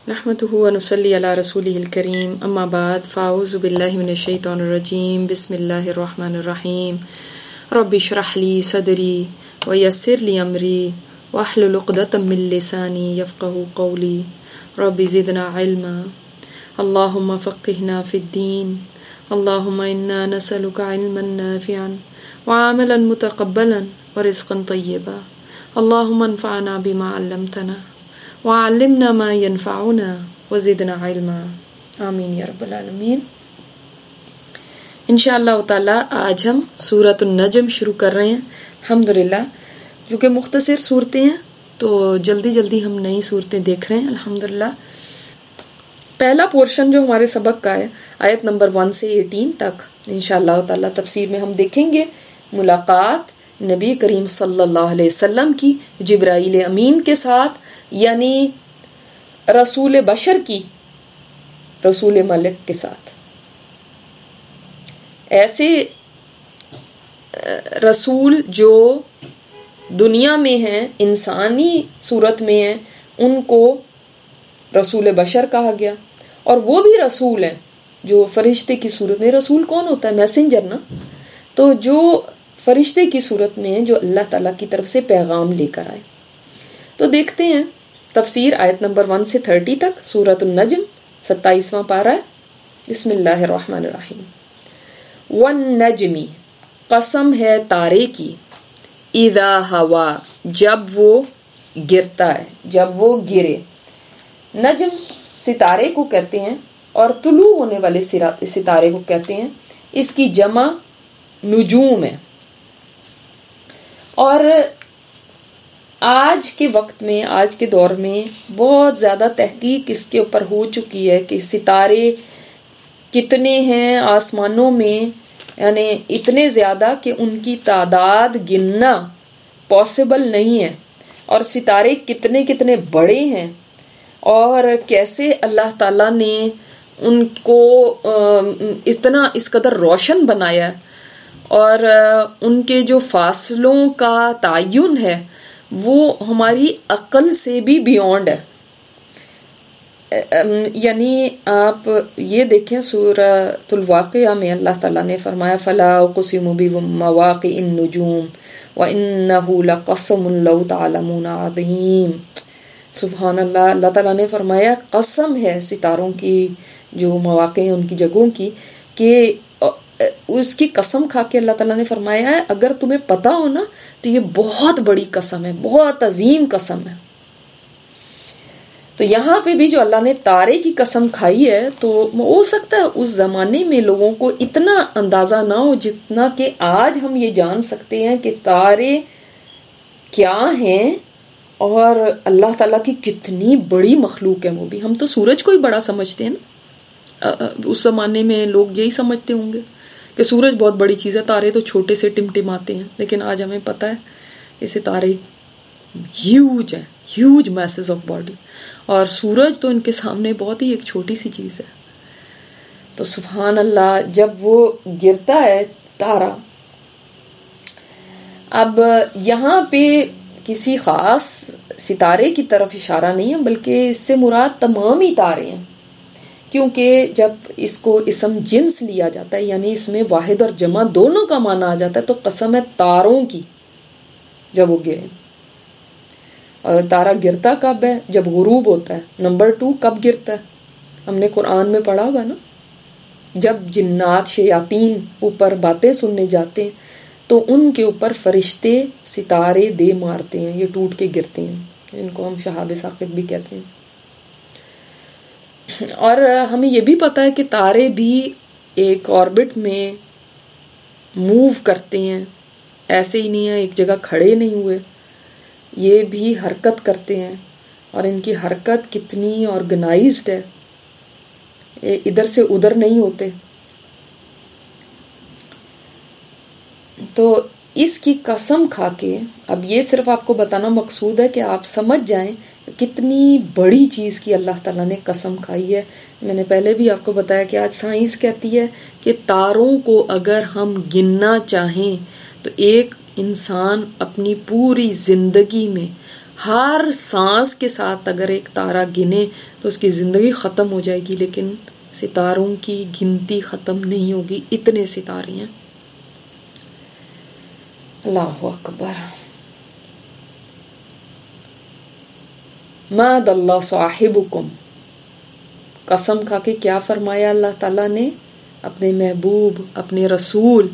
نحمده ونصلي على رسوله الكريم اما بعد فاعوذ بالله من الشيطان الرجيم بسم الله الرحمن الرحيم رب اشرح لي صدري ويسر لي امري واحلل عقدة من لساني يفقهوا قولي رب زدنا علما اللهم فقهنا في الدين اللهم انا نسألك علما نافعا وعملا متقبلا ورزقا طيبا اللهم انفعنا بما علمتنا وعلمنا ما ينفعنا وزدنا علما آمین یا رب العالمین۔ انشاءاللہ تعالی آج ہم سورۃ النجم شروع کر رہے ہیں الحمدللہ، جو کہ مختصر صورتیں ہیں تو جلدی جلدی ہم نئی صورتیں دیکھ رہے ہیں الحمدللہ۔ پہلا پورشن جو ہمارے سبق کا ہے آیت نمبر 1 سے 18 تک انشاءاللہ تعالی تفسیر میں ہم دیکھیں گے ملاقات نبی کریم صلی اللہ علیہ وسلم کی جبرائیل امین کے ساتھ، یعنی رسول بشر کی رسول ملک کے ساتھ۔ ایسے رسول جو دنیا میں ہیں، انسانی صورت میں ہیں، ان کو رسول بشر کہا گیا، اور وہ بھی رسول ہیں جو فرشتے کی صورت میں۔ رسول کون ہوتا ہے؟ میسنجر نا۔ تو جو فرشتے کی صورت میں ہیں، جو اللہ تعالیٰ کی طرف سے پیغام لے کر آئے۔ تو دیکھتے ہیں تفسیر آیت نمبر 1 سے 30 تک، سورۃ النجم 27واں پارہ ہے۔ بسم اللہ الرحمن الرحیم۔ والنجمی، قسم ہے تارے کی، اذا ہوا، جب وہ گرتا ہے، جب وہ گرے۔ نجم ستارے کو کہتے ہیں اور طلوع ہونے والے ستارے کو کہتے ہیں، اس کی جمع نجوم ہے۔ اور آج کے وقت میں، آج کے دور میں بہت زیادہ تحقیق اس کے اوپر ہو چکی ہے کہ ستارے کتنے ہیں آسمانوں میں، یعنی اتنے زیادہ کہ ان کی تعداد گننا پاسبل نہیں ہے، اور ستارے کتنے کتنے بڑے ہیں، اور کیسے اللہ تعالیٰ نے ان کو اس قدر روشن بنایا، اور ان کے جو فاصلوں کا تعین ہے وہ ہماری عقل سے بھی بیونڈ ہے۔ یعنی آپ یہ دیکھیں سورۃ الواقعہ میں اللہ تعالیٰ نے فرمایا فلا اقسم بمواقع النجوم وانہ لقسم لو تعلمون عظیم۔ سبحان اللہ، اللہ تعالیٰ نے فرمایا قسم ہے ستاروں کی جو مواقع ہیں، ان کی جگہوں کی، کہ اس کی قسم کھا کے اللہ تعالیٰ نے فرمایا ہے اگر تمہیں پتا ہو نا تو یہ بہت بڑی قسم ہے، بہت عظیم قسم ہے۔ تو یہاں پہ بھی جو اللہ نے تارے کی قسم کھائی ہے، تو ہو سکتا ہے اس زمانے میں لوگوں کو اتنا اندازہ نہ ہو جتنا کہ آج ہم یہ جان سکتے ہیں کہ تارے کیا ہیں اور اللہ تعالیٰ کی کتنی بڑی مخلوق ہے۔ وہ بھی ہم تو سورج کو ہی بڑا سمجھتے ہیں نا، اس زمانے میں لوگ یہی سمجھتے ہوں گے کہ سورج بہت بڑی چیز ہے، تارے تو چھوٹے سے ٹمٹماتے ہیں، لیکن آج ہمیں پتہ ہے یہ ستارے ہیوج ہیں، ہیوج میسز آف باڈی، اور سورج تو ان کے سامنے بہت ہی ایک چھوٹی سی چیز ہے۔ تو سبحان اللہ، جب وہ گرتا ہے تارا، اب یہاں پہ کسی خاص ستارے کی طرف اشارہ نہیں ہے، بلکہ اس سے مراد تمام ہی تارے ہیں، کیونکہ جب اس کو اسم جنس لیا جاتا ہے، یعنی اس میں واحد اور جمع دونوں کا معنی آ جاتا ہے، تو قسم ہے تاروں کی جب وہ گرے۔ اور تارا گرتا کب ہے؟ جب غروب ہوتا ہے۔ نمبر 2 کب گرتا ہے؟ ہم نے قرآن میں پڑھا ہوا نا، جب جنات شیاطین اوپر باتیں سننے جاتے ہیں تو ان کے اوپر فرشتے ستارے دے مارتے ہیں، یہ ٹوٹ کے گرتے ہیں، ان کو ہم شہاب ثاقب بھی کہتے ہیں۔ اور ہمیں یہ بھی پتہ ہے کہ تارے بھی ایک آربٹ میں موو کرتے ہیں، ایسے ہی نہیں ہے ایک جگہ کھڑے نہیں ہوئے، یہ بھی حرکت کرتے ہیں، اور ان کی حرکت کتنی آرگنائزڈ ہے، ادھر سے ادھر نہیں ہوتے۔ تو اس کی قسم کھا کے، اب یہ صرف آپ کو بتانا مقصود ہے کہ آپ سمجھ جائیں کتنی بڑی چیز کی اللہ تعالیٰ نے قسم کھائی ہے۔ میں نے پہلے بھی آپ کو بتایا کہ آج سائنس کہتی ہے کہ تاروں کو اگر ہم گننا چاہیں تو ایک انسان اپنی پوری زندگی میں ہر سانس کے ساتھ اگر ایک تارا گنے تو اس کی زندگی ختم ہو جائے گی، لیکن ستاروں کی گنتی ختم نہیں ہوگی، اتنے ستارے ہیں. اللہ اکبر. ما ضل صاحبکم، قسم کھا کے کیا فرمایا اللہ تعالیٰ نے؟ اپنے محبوب، اپنے رسول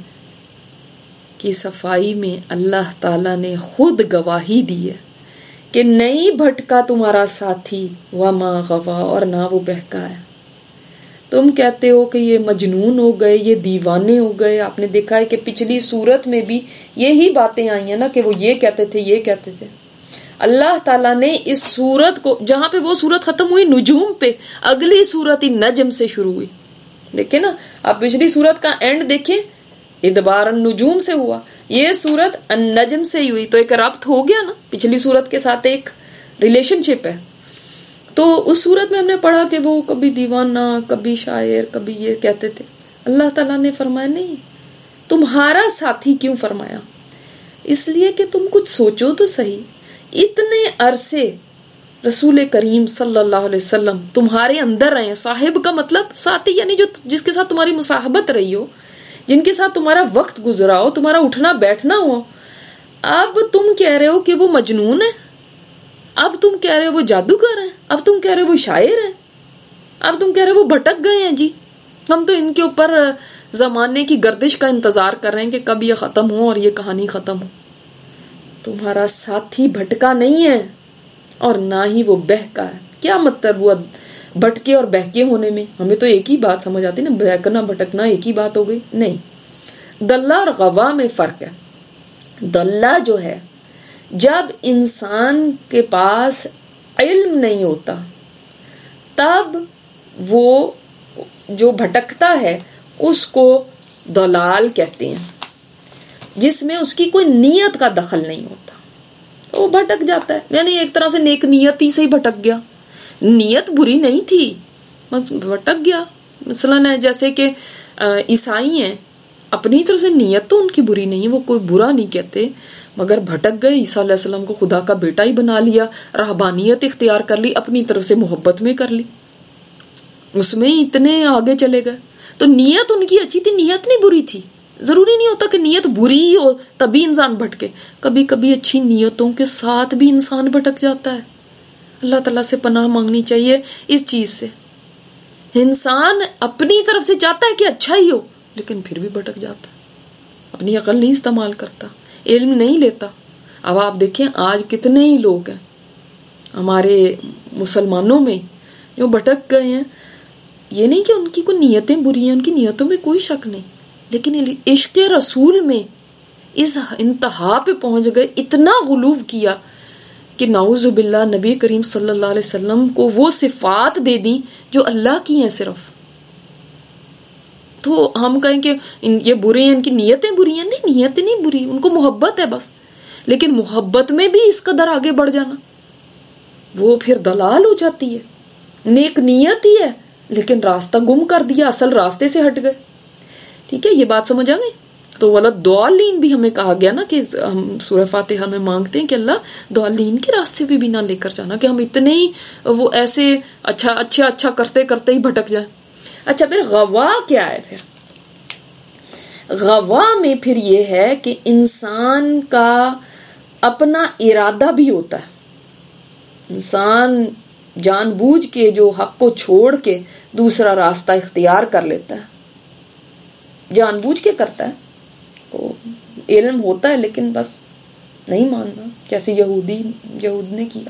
کی صفائی میں اللہ تعالیٰ نے خود گواہی دی ہے کہ نہیں بھٹکا تمہارا ساتھی، وما غوا، اور نہ وہ بہکا ہے. تم کہتے ہو کہ یہ مجنون ہو گئے، یہ دیوانے ہو گئے. آپ نے دیکھا ہے کہ پچھلی سورت میں بھی یہی باتیں آئی ہیں نا کہ وہ یہ کہتے تھے، یہ کہتے تھے. اللہ تعالیٰ نے اس سورت کو، جہاں پہ وہ سورت ختم ہوئی نجوم پہ، اگلی سورت نجم سے شروع ہوئی. دیکھیں نا آپ پچھلی سورت کا اینڈ دیکھیں، ادبار النجوم سے ہوا، یہ سورت النجم سے ہی ہوئی. تو ایک ربط ہو گیا نا، پچھلی سورت کے ساتھ ایک ریلیشن شپ ہے. تو اس سورت میں ہم نے پڑھا کہ وہ کبھی دیوانہ، کبھی شاعر، کبھی یہ کہتے تھے. اللہ تعالیٰ نے فرمایا نہیں، تمہارا ساتھی کیوں فرمایا؟ اس لیے کہ تم کچھ سوچو تو صحیح. اتنے عرصے رسول کریم صلی اللہ علیہ وسلم تمہارے اندر رہے. صاحب کا مطلب ساتھی، یعنی جو جس کے ساتھ تمہاری مصاحبت رہی ہو، جن کے ساتھ تمہارا وقت گزرا ہو، تمہارا اٹھنا بیٹھنا ہو. اب تم کہہ رہے ہو کہ وہ مجنون ہے، اب تم کہہ رہے ہو وہ جادوگر ہیں، اب تم کہہ رہے ہو وہ شاعر ہیں، اب تم کہہ رہے ہو وہ بھٹک گئے ہیں. جی ہم تو ان کے اوپر زمانے کی گردش کا انتظار کر رہے ہیں کہ کب یہ ختم ہو اور یہ کہانی ختم ہو. تمہارا ساتھی بھٹکا نہیں ہے اور نہ ہی وہ بہکا ہے. کیا مطلب ہوا بھٹکے اور بہکے ہونے میں؟ ہمیں تو ایک ہی بات سمجھ آتی نا، بہکنا بھٹکنا ایک ہی بات ہو گئی. نہیں، دلہ اور غوا میں فرق ہے. دلہ جو ہے، جب انسان کے پاس علم نہیں ہوتا تب وہ جو بھٹکتا ہے اس کو دلال کہتے ہیں، جس میں اس کی کوئی نیت کا دخل نہیں ہوتا تو وہ بھٹک جاتا ہے. یعنی ایک طرح سے نیک نیتی سے ہی بھٹک گیا، نیت بری نہیں تھی، بس بھٹک گیا. مثلا جیسے کہ عیسائی ہیں، اپنی طرف سے نیت تو ان کی بری نہیں ہے، وہ کوئی برا نہیں کہتے، مگر بھٹک گئے. عیسیٰ علیہ السلام کو خدا کا بیٹا ہی بنا لیا، رہبانیت اختیار کر لی، اپنی طرف سے محبت میں کر لی، اس میں اتنے آگے چلے گئے. تو نیت ان کی اچھی تھی، نیت نہیں بری تھی. ضروری نہیں ہوتا کہ نیت بری ہی ہو تبھی انسان بھٹکے، کبھی کبھی اچھی نیتوں کے ساتھ بھی انسان بھٹک جاتا ہے. اللہ تعالیٰ سے پناہ مانگنی چاہیے اس چیز سے. انسان اپنی طرف سے چاہتا ہے کہ اچھا ہی ہو لیکن پھر بھی بھٹک جاتا ہے، اپنی عقل نہیں استعمال کرتا، علم نہیں لیتا. اب آپ دیکھیں آج کتنے ہی لوگ ہیں ہمارے مسلمانوں میں جو بھٹک گئے ہیں. یہ نہیں کہ ان کی کوئی نیتیں بری ہیں، ان کی نیتوں میں کوئی شک نہیں، لیکن عشق رسول میں اس انتہا پہ پہنچ گئے، اتنا غلو کیا کہ نعوذ باللہ نبی کریم صلی اللہ علیہ وسلم کو وہ صفات دے دیں جو اللہ کی ہیں صرف. تو ہم کہیں کہ یہ برے ہیں، ان کی نیتیں بری ہیں. نہیں، نیتیں نہیں بری، ان کو محبت ہے بس. لیکن محبت میں بھی اس قدر آگے بڑھ جانا وہ پھر دلال ہو جاتی ہے. نیک نیت ہی ہے لیکن راستہ گم کر دیا، اصل راستے سے ہٹ گئے. ٹھیک ہے، یہ بات سمجھ آ گئی. تو ولضالین بھی ہمیں کہا گیا نا کہ ہم سورہ فاتحہ میں مانگتے ہیں کہ اللہ ضالین کے راستے پہ بھی نہ لے کر جانا کہ ہم اتنے ہی وہ ایسے اچھا کرتے کرتے ہی بھٹک جائیں. اچھا پھر غوا کیا ہے؟ پھر غوا میں پھر یہ ہے کہ انسان کا اپنا ارادہ بھی ہوتا ہے. انسان جان بوجھ کے جو حق کو چھوڑ کے دوسرا راستہ اختیار کر لیتا ہے، جان بوجھ کے کرتا ہے. تو علم ہوتا ہے لیکن بس نہیں ماننا، جیسے یہود نے کیا.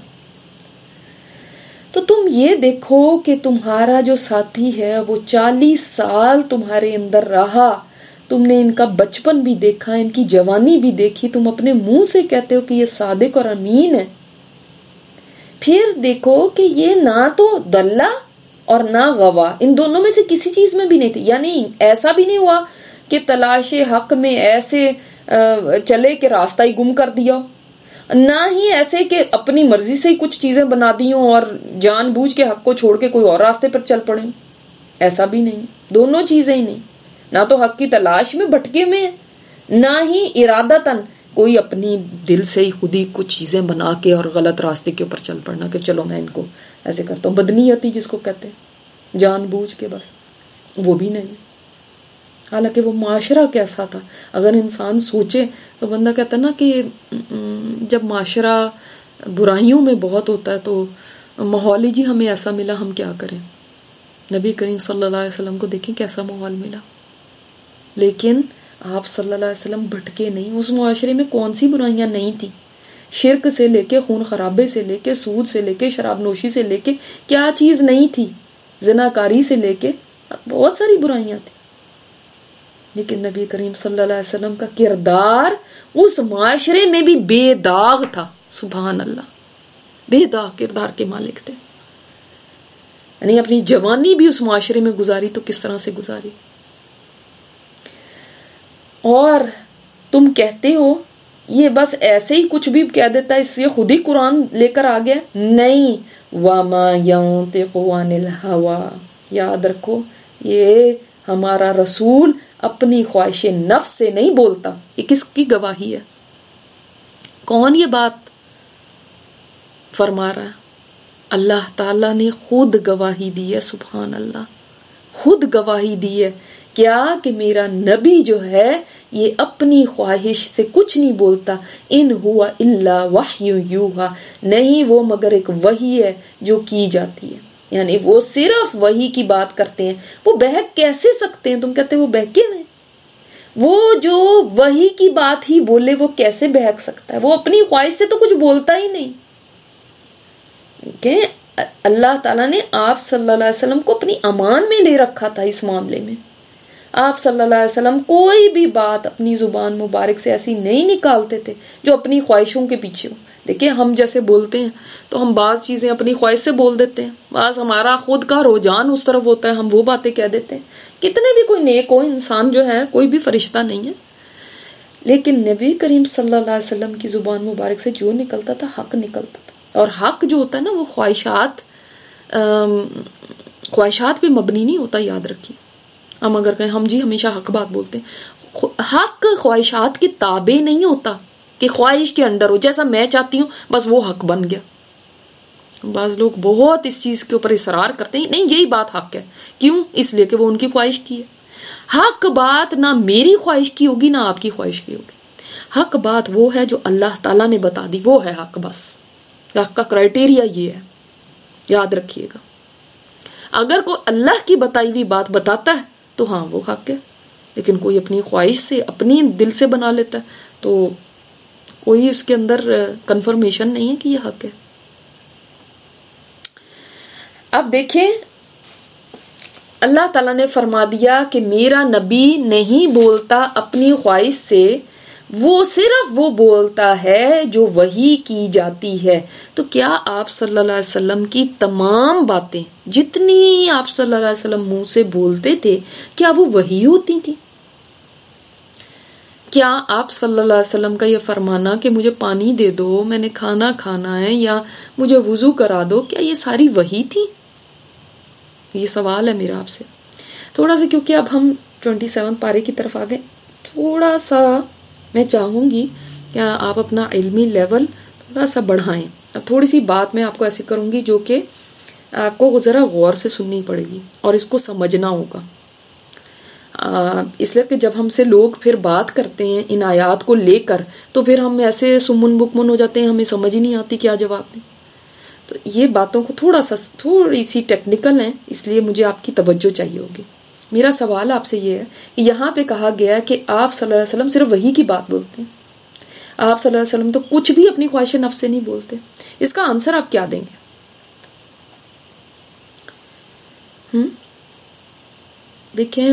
تو تم یہ دیکھو کہ تمہارا جو ساتھی ہے وہ 40 سال تمہارے اندر رہا، تم نے ان کا بچپن بھی دیکھا، ان کی جوانی بھی دیکھی، تم اپنے منہ سے کہتے ہو کہ یہ صادق اور امین ہے. پھر دیکھو کہ یہ نہ تو دلہ اور نہ غوا، ان دونوں میں سے کسی چیز میں بھی نہیں تھی. یعنی ایسا بھی نہیں ہوا کہ تلاش حق میں ایسے چلے کہ راستہ ہی گم کر دیا، نہ ہی ایسے کہ اپنی مرضی سے ہی کچھ چیزیں بنا دی ہوں اور جان بوجھ کے حق کو چھوڑ کے کوئی اور راستے پر چل پڑے. ایسا بھی نہیں، دونوں چیزیں ہی نہیں. نہ تو حق کی تلاش میں بھٹکے میں، نہ ہی ارادتاً کوئی اپنی دل سے ہی خود ہی کچھ چیزیں بنا کے اور غلط راستے کے اوپر چل پڑنا کہ چلو میں ان کو ایسے کرتا ہوں. بدنیتی جس کو کہتے ہیں، جان بوجھ کے بس، وہ بھی نہیں. حالانکہ وہ معاشرہ کیسا تھا اگر انسان سوچے تو بندہ کہتا ہے نا کہ جب معاشرہ برائیوں میں بہت ہوتا ہے تو ماحول ہی جی ہمیں ایسا ملا، ہم کیا کریں. نبی کریم صلی اللہ علیہ وسلم کو دیکھیں کیسا ماحول ملا، لیکن آپ صلی اللہ علیہ وسلم بھٹکے نہیں. اس معاشرے میں کون سی برائیاں نہیں تھیں، شرک سے لے کے خون خرابے سے لے کے سود سے لے کے شراب نوشی سے لے کے کیا چیز نہیں تھی، زناکاری سے لے کے بہت ساری برائیاں تھیں. لیکن نبی کریم صلی اللہ علیہ وسلم کا کردار اس معاشرے میں بھی بے داغ تھا. سبحان اللہ، بے داغ کردار کے مالک تھے. یعنی اپنی جوانی بھی اس معاشرے میں گزاری تو کس طرح سے گزاری. اور تم کہتے ہو یہ بس ایسے ہی کچھ بھی کہہ دیتا ہے، اس لیے خود ہی قرآن لے کر آ گیا. نہیں، وَمَا يَنطِقُ عَنِ الْهَوَىٰ، یاد رکھو یہ ہمارا رسول اپنی خواہش نفس سے نہیں بولتا. یہ کس کی گواہی ہے؟ کون یہ بات فرما رہا ہے؟ اللہ تعالیٰ نے خود گواہی دی ہے. سبحان اللہ، خود گواہی دی ہے. کیا کہ میرا نبی جو ہے یہ اپنی خواہش سے کچھ نہیں بولتا. ان ہوا الا وحی یوحا، نہیں وہ مگر ایک وحی ہے جو کی جاتی ہے. یعنی وہ صرف وحی کی بات کرتے ہیں. وہ بہک کیسے سکتے ہیں؟ تم کہتے ہیں وہ بہکے ہیں. وہ جو وحی کی بات ہی بولے وہ کیسے بہک سکتا ہے؟ وہ اپنی خواہش سے تو کچھ بولتا ہی نہیں. کہ اللہ تعالیٰ نے آپ صلی اللہ علیہ وسلم کو اپنی امان میں لے رکھا تھا. اس معاملے میں آپ صلی اللہ علیہ وسلم کوئی بھی بات اپنی زبان مبارک سے ایسی نہیں نکالتے تھے جو اپنی خواہشوں کے پیچھے ہو. دیکھیں ہم جیسے بولتے ہیں تو ہم بعض چیزیں اپنی خواہش سے بول دیتے ہیں، بعض ہمارا خود کا رجحان اس طرف ہوتا ہے، ہم وہ باتیں کہہ دیتے ہیں. کتنے بھی کوئی نیک ہو انسان جو ہے، کوئی بھی فرشتہ نہیں ہے، لیکن نبی کریم صلی اللہ علیہ وسلم کی زبان مبارک سے جو نکلتا تھا حق نکلتا تھا. اور حق جو ہوتا ہے نا وہ خواہشات پہ مبنی نہیں ہوتا. یاد رکھیے، ہم اگر کہیں ہم جی ہمیشہ حق بات بولتے ہیں، حق خواہشات کے تابع نہیں ہوتا کہ خواہش کے انڈر ہو. جیسا میں چاہتی ہوں بس وہ حق بن گیا. بعض لوگ بہت اس چیز کے اوپر اصرار کرتے ہیں، نہیں یہی بات حق ہے. کیوں؟ اس لیے کہ وہ ان کی خواہش کی ہے. حق بات نہ میری خواہش کی ہوگی نہ آپ کی خواہش کی ہوگی. حق بات وہ ہے جو اللہ تعالیٰ نے بتا دی، وہ ہے حق. بس حق کا کرائٹیریا یہ ہے، یاد رکھیے گا. اگر کوئی اللہ کی بتائی ہوئی بات بتاتا ہے تو ہاں وہ حق ہے، لیکن کوئی اپنی خواہش سے اپنی دل سے بنا لیتا ہے تو کوئی اس کے اندر کنفرمیشن نہیں ہے کہ یہ حق ہے. اب دیکھیں اللہ تعالیٰ نے فرما دیا کہ میرا نبی نہیں بولتا اپنی خواہش سے، وہ صرف وہ بولتا ہے جو وحی کی جاتی ہے. تو کیا آپ صلی اللہ علیہ وسلم کی تمام باتیں جتنی آپ صلی اللہ علیہ وسلم منہ سے بولتے تھے کیا وہ وحی ہوتی تھی؟ کیا آپ صلی اللہ علیہ وسلم کا یہ فرمانا کہ مجھے پانی دے دو، میں نے کھانا کھانا ہے، یا مجھے وضو کرا دو، کیا یہ ساری وحی تھی؟ یہ سوال ہے میرا آپ سے. تھوڑا سا کیونکہ اب ہم 27 پارے کی طرف آ گئے، تھوڑا سا میں چاہوں گی کہ آپ اپنا علمی لیول تھوڑا سا بڑھائیں. اب تھوڑی سی بات میں آپ کو ایسی کروں گی جو کہ آپ کو ذرا غور سے سننی پڑے گی اور اس کو سمجھنا ہوگا. اس لیے کہ جب ہم سے لوگ پھر بات کرتے ہیں ان آیات کو لے کر تو پھر ہم ایسے سمن بکمن ہو جاتے ہیں، ہمیں سمجھ ہی نہیں آتی کیا جواب دیں. تو یہ باتوں کو تھوڑی سی ٹیکنیکل ہیں، اس لیے مجھے آپ کی توجہ چاہیے ہوگی. میرا سوال آپ سے یہ ہے کہ یہاں پہ کہا گیا کہ آپ صلی اللہ علیہ وسلم صرف وحی کی بات بولتے ہیں، آپ صلی اللہ علیہ وسلم تو کچھ بھی اپنی خواہش نفس سے نہیں بولتے. اس کا آنسر آپ کیا دیں گے؟ دیکھیں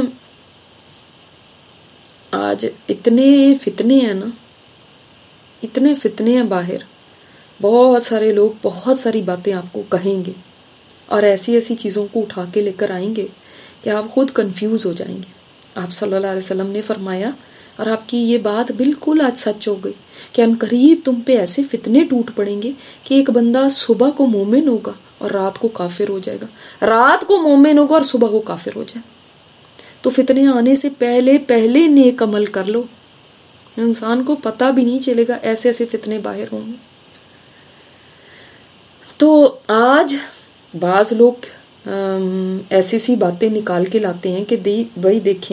آج اتنے فتنے ہیں نا، اتنے فتنے ہیں باہر، بہت سارے لوگ بہت ساری باتیں آپ کو کہیں گے اور ایسی ایسی چیزوں کو اٹھا کے لے کر آئیں گے کہ آپ خود کنفیوز ہو جائیں گے. آپ صلی اللہ علیہ وسلم نے فرمایا اور آپ کی یہ بات بالکل آج سچ ہو گئی کہ ان قریب تم پہ ایسے فتنے ٹوٹ پڑیں گے کہ ایک بندہ صبح کو مومن ہوگا اور رات کو کافر ہو جائے گا، رات کو مومن ہوگا اور صبح کو کافر ہو جائے. تو فتنے آنے سے پہلے نیک عمل کر لو. انسان کو پتہ بھی نہیں چلے گا، ایسے ایسے فتنے باہر ہوں گے. تو آج بعض لوگ ایسی سی باتیں نکال کے لاتے ہیں کہ وہی دیکھیں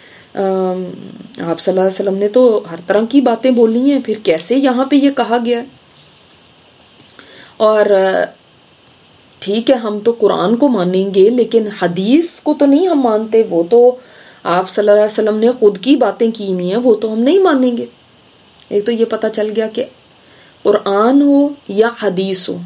آپ صلی اللہ علیہ وسلم نے تو ہر طرح کی باتیں بولی ہیں، پھر کیسے یہاں پہ یہ کہا گیا ہے. اور ٹھیک ہے ہم تو قرآن کو مانیں گے لیکن حدیث کو تو نہیں ہم مانتے، وہ تو آپ صلی اللہ علیہ وسلم نے خود کی باتیں کی ہوئی ہیں، وہ تو ہم نہیں مانیں گے. ایک تو یہ پتہ چل گیا کہ قرآن ہو یا حدیث ہو،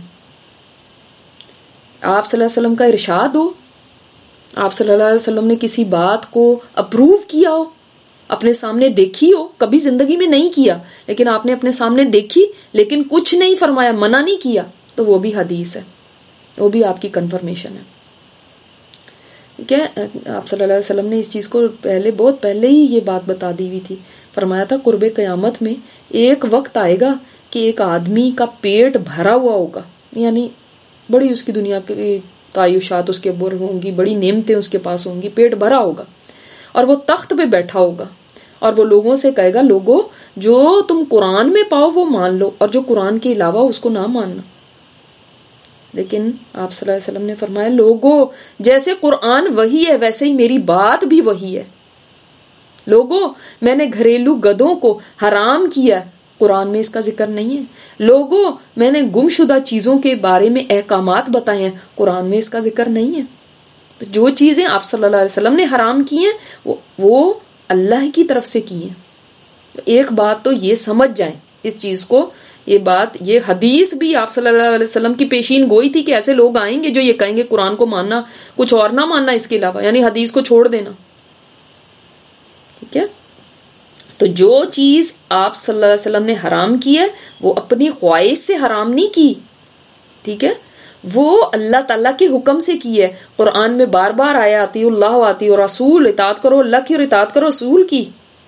آپ صلی اللہ علیہ وسلم کا ارشاد ہو، آپ صلی اللہ علیہ وسلم نے کسی بات کو اپروو کیا ہو، اپنے سامنے دیکھی ہو، کبھی زندگی میں نہیں کیا لیکن آپ نے اپنے سامنے دیکھی لیکن کچھ نہیں فرمایا، منع نہیں کیا، تو وہ بھی حدیث ہے، وہ بھی آپ کی کنفرمیشن ہے. ٹھیک ہے. آپ صلی اللہ علیہ وسلم نے اس چیز کو بہت پہلے ہی یہ بات بتا دی ہوئی تھی. فرمایا تھا قرب قیامت میں ایک وقت آئے گا کہ ایک آدمی کا پیٹ بھرا ہوا ہوگا، یعنی بڑی اس کی دنیا کی تعیشات اس کے اوپر ہوں گی، بڑی نعمتیں اس کے پاس ہوں گی، پیٹ بھرا ہوگا، اور وہ تخت پہ بیٹھا ہوگا اور وہ لوگوں سے کہے گا لوگوں جو تم قرآن میں پاؤ وہ مان لو اور جو قرآن کے علاوہ اس کو نہ ماننا. لیکن آپ صلی اللہ علیہ وسلم نے فرمایا لوگوں جیسے قرآن وحی ہے ویسے ہی میری بات بھی وحی ہے. لوگوں میں نے گھریلو گدوں کو حرام کیا، قرآن میں اس کا ذکر نہیں ہے. لوگوں میں نے گمشدہ چیزوں کے بارے میں احکامات بتائے ہیں، قرآن میں اس کا ذکر نہیں ہے. تو جو چیزیں آپ صلی اللہ علیہ وسلم نے حرام کی ہیں وہ اللہ کی طرف سے کی ہیں. ایک بات تو یہ سمجھ جائیں اس چیز کو، یہ حدیث بھی آپ صلی اللہ علیہ وسلم کی پیشین گوئی تھی کہ ایسے لوگ آئیں گے جو یہ کہیں گے قرآن کو ماننا، کچھ اور نہ ماننا اس کے علاوہ، یعنی حدیث کو چھوڑ دینا. ٹھیک ہے. تو جو چیز آپ صلی اللہ علیہ وسلم نے حرام کی ہے وہ اپنی خواہش سے حرام نہیں کی. ٹھیک ہے. وہ اللہ تعالیٰ کے حکم سے کی ہے. قرآن میں بار بار آیا اطیع اللہ اطیع رسول، اطاعت کرو اللہ کی اور اطاعت کرو رسول کی.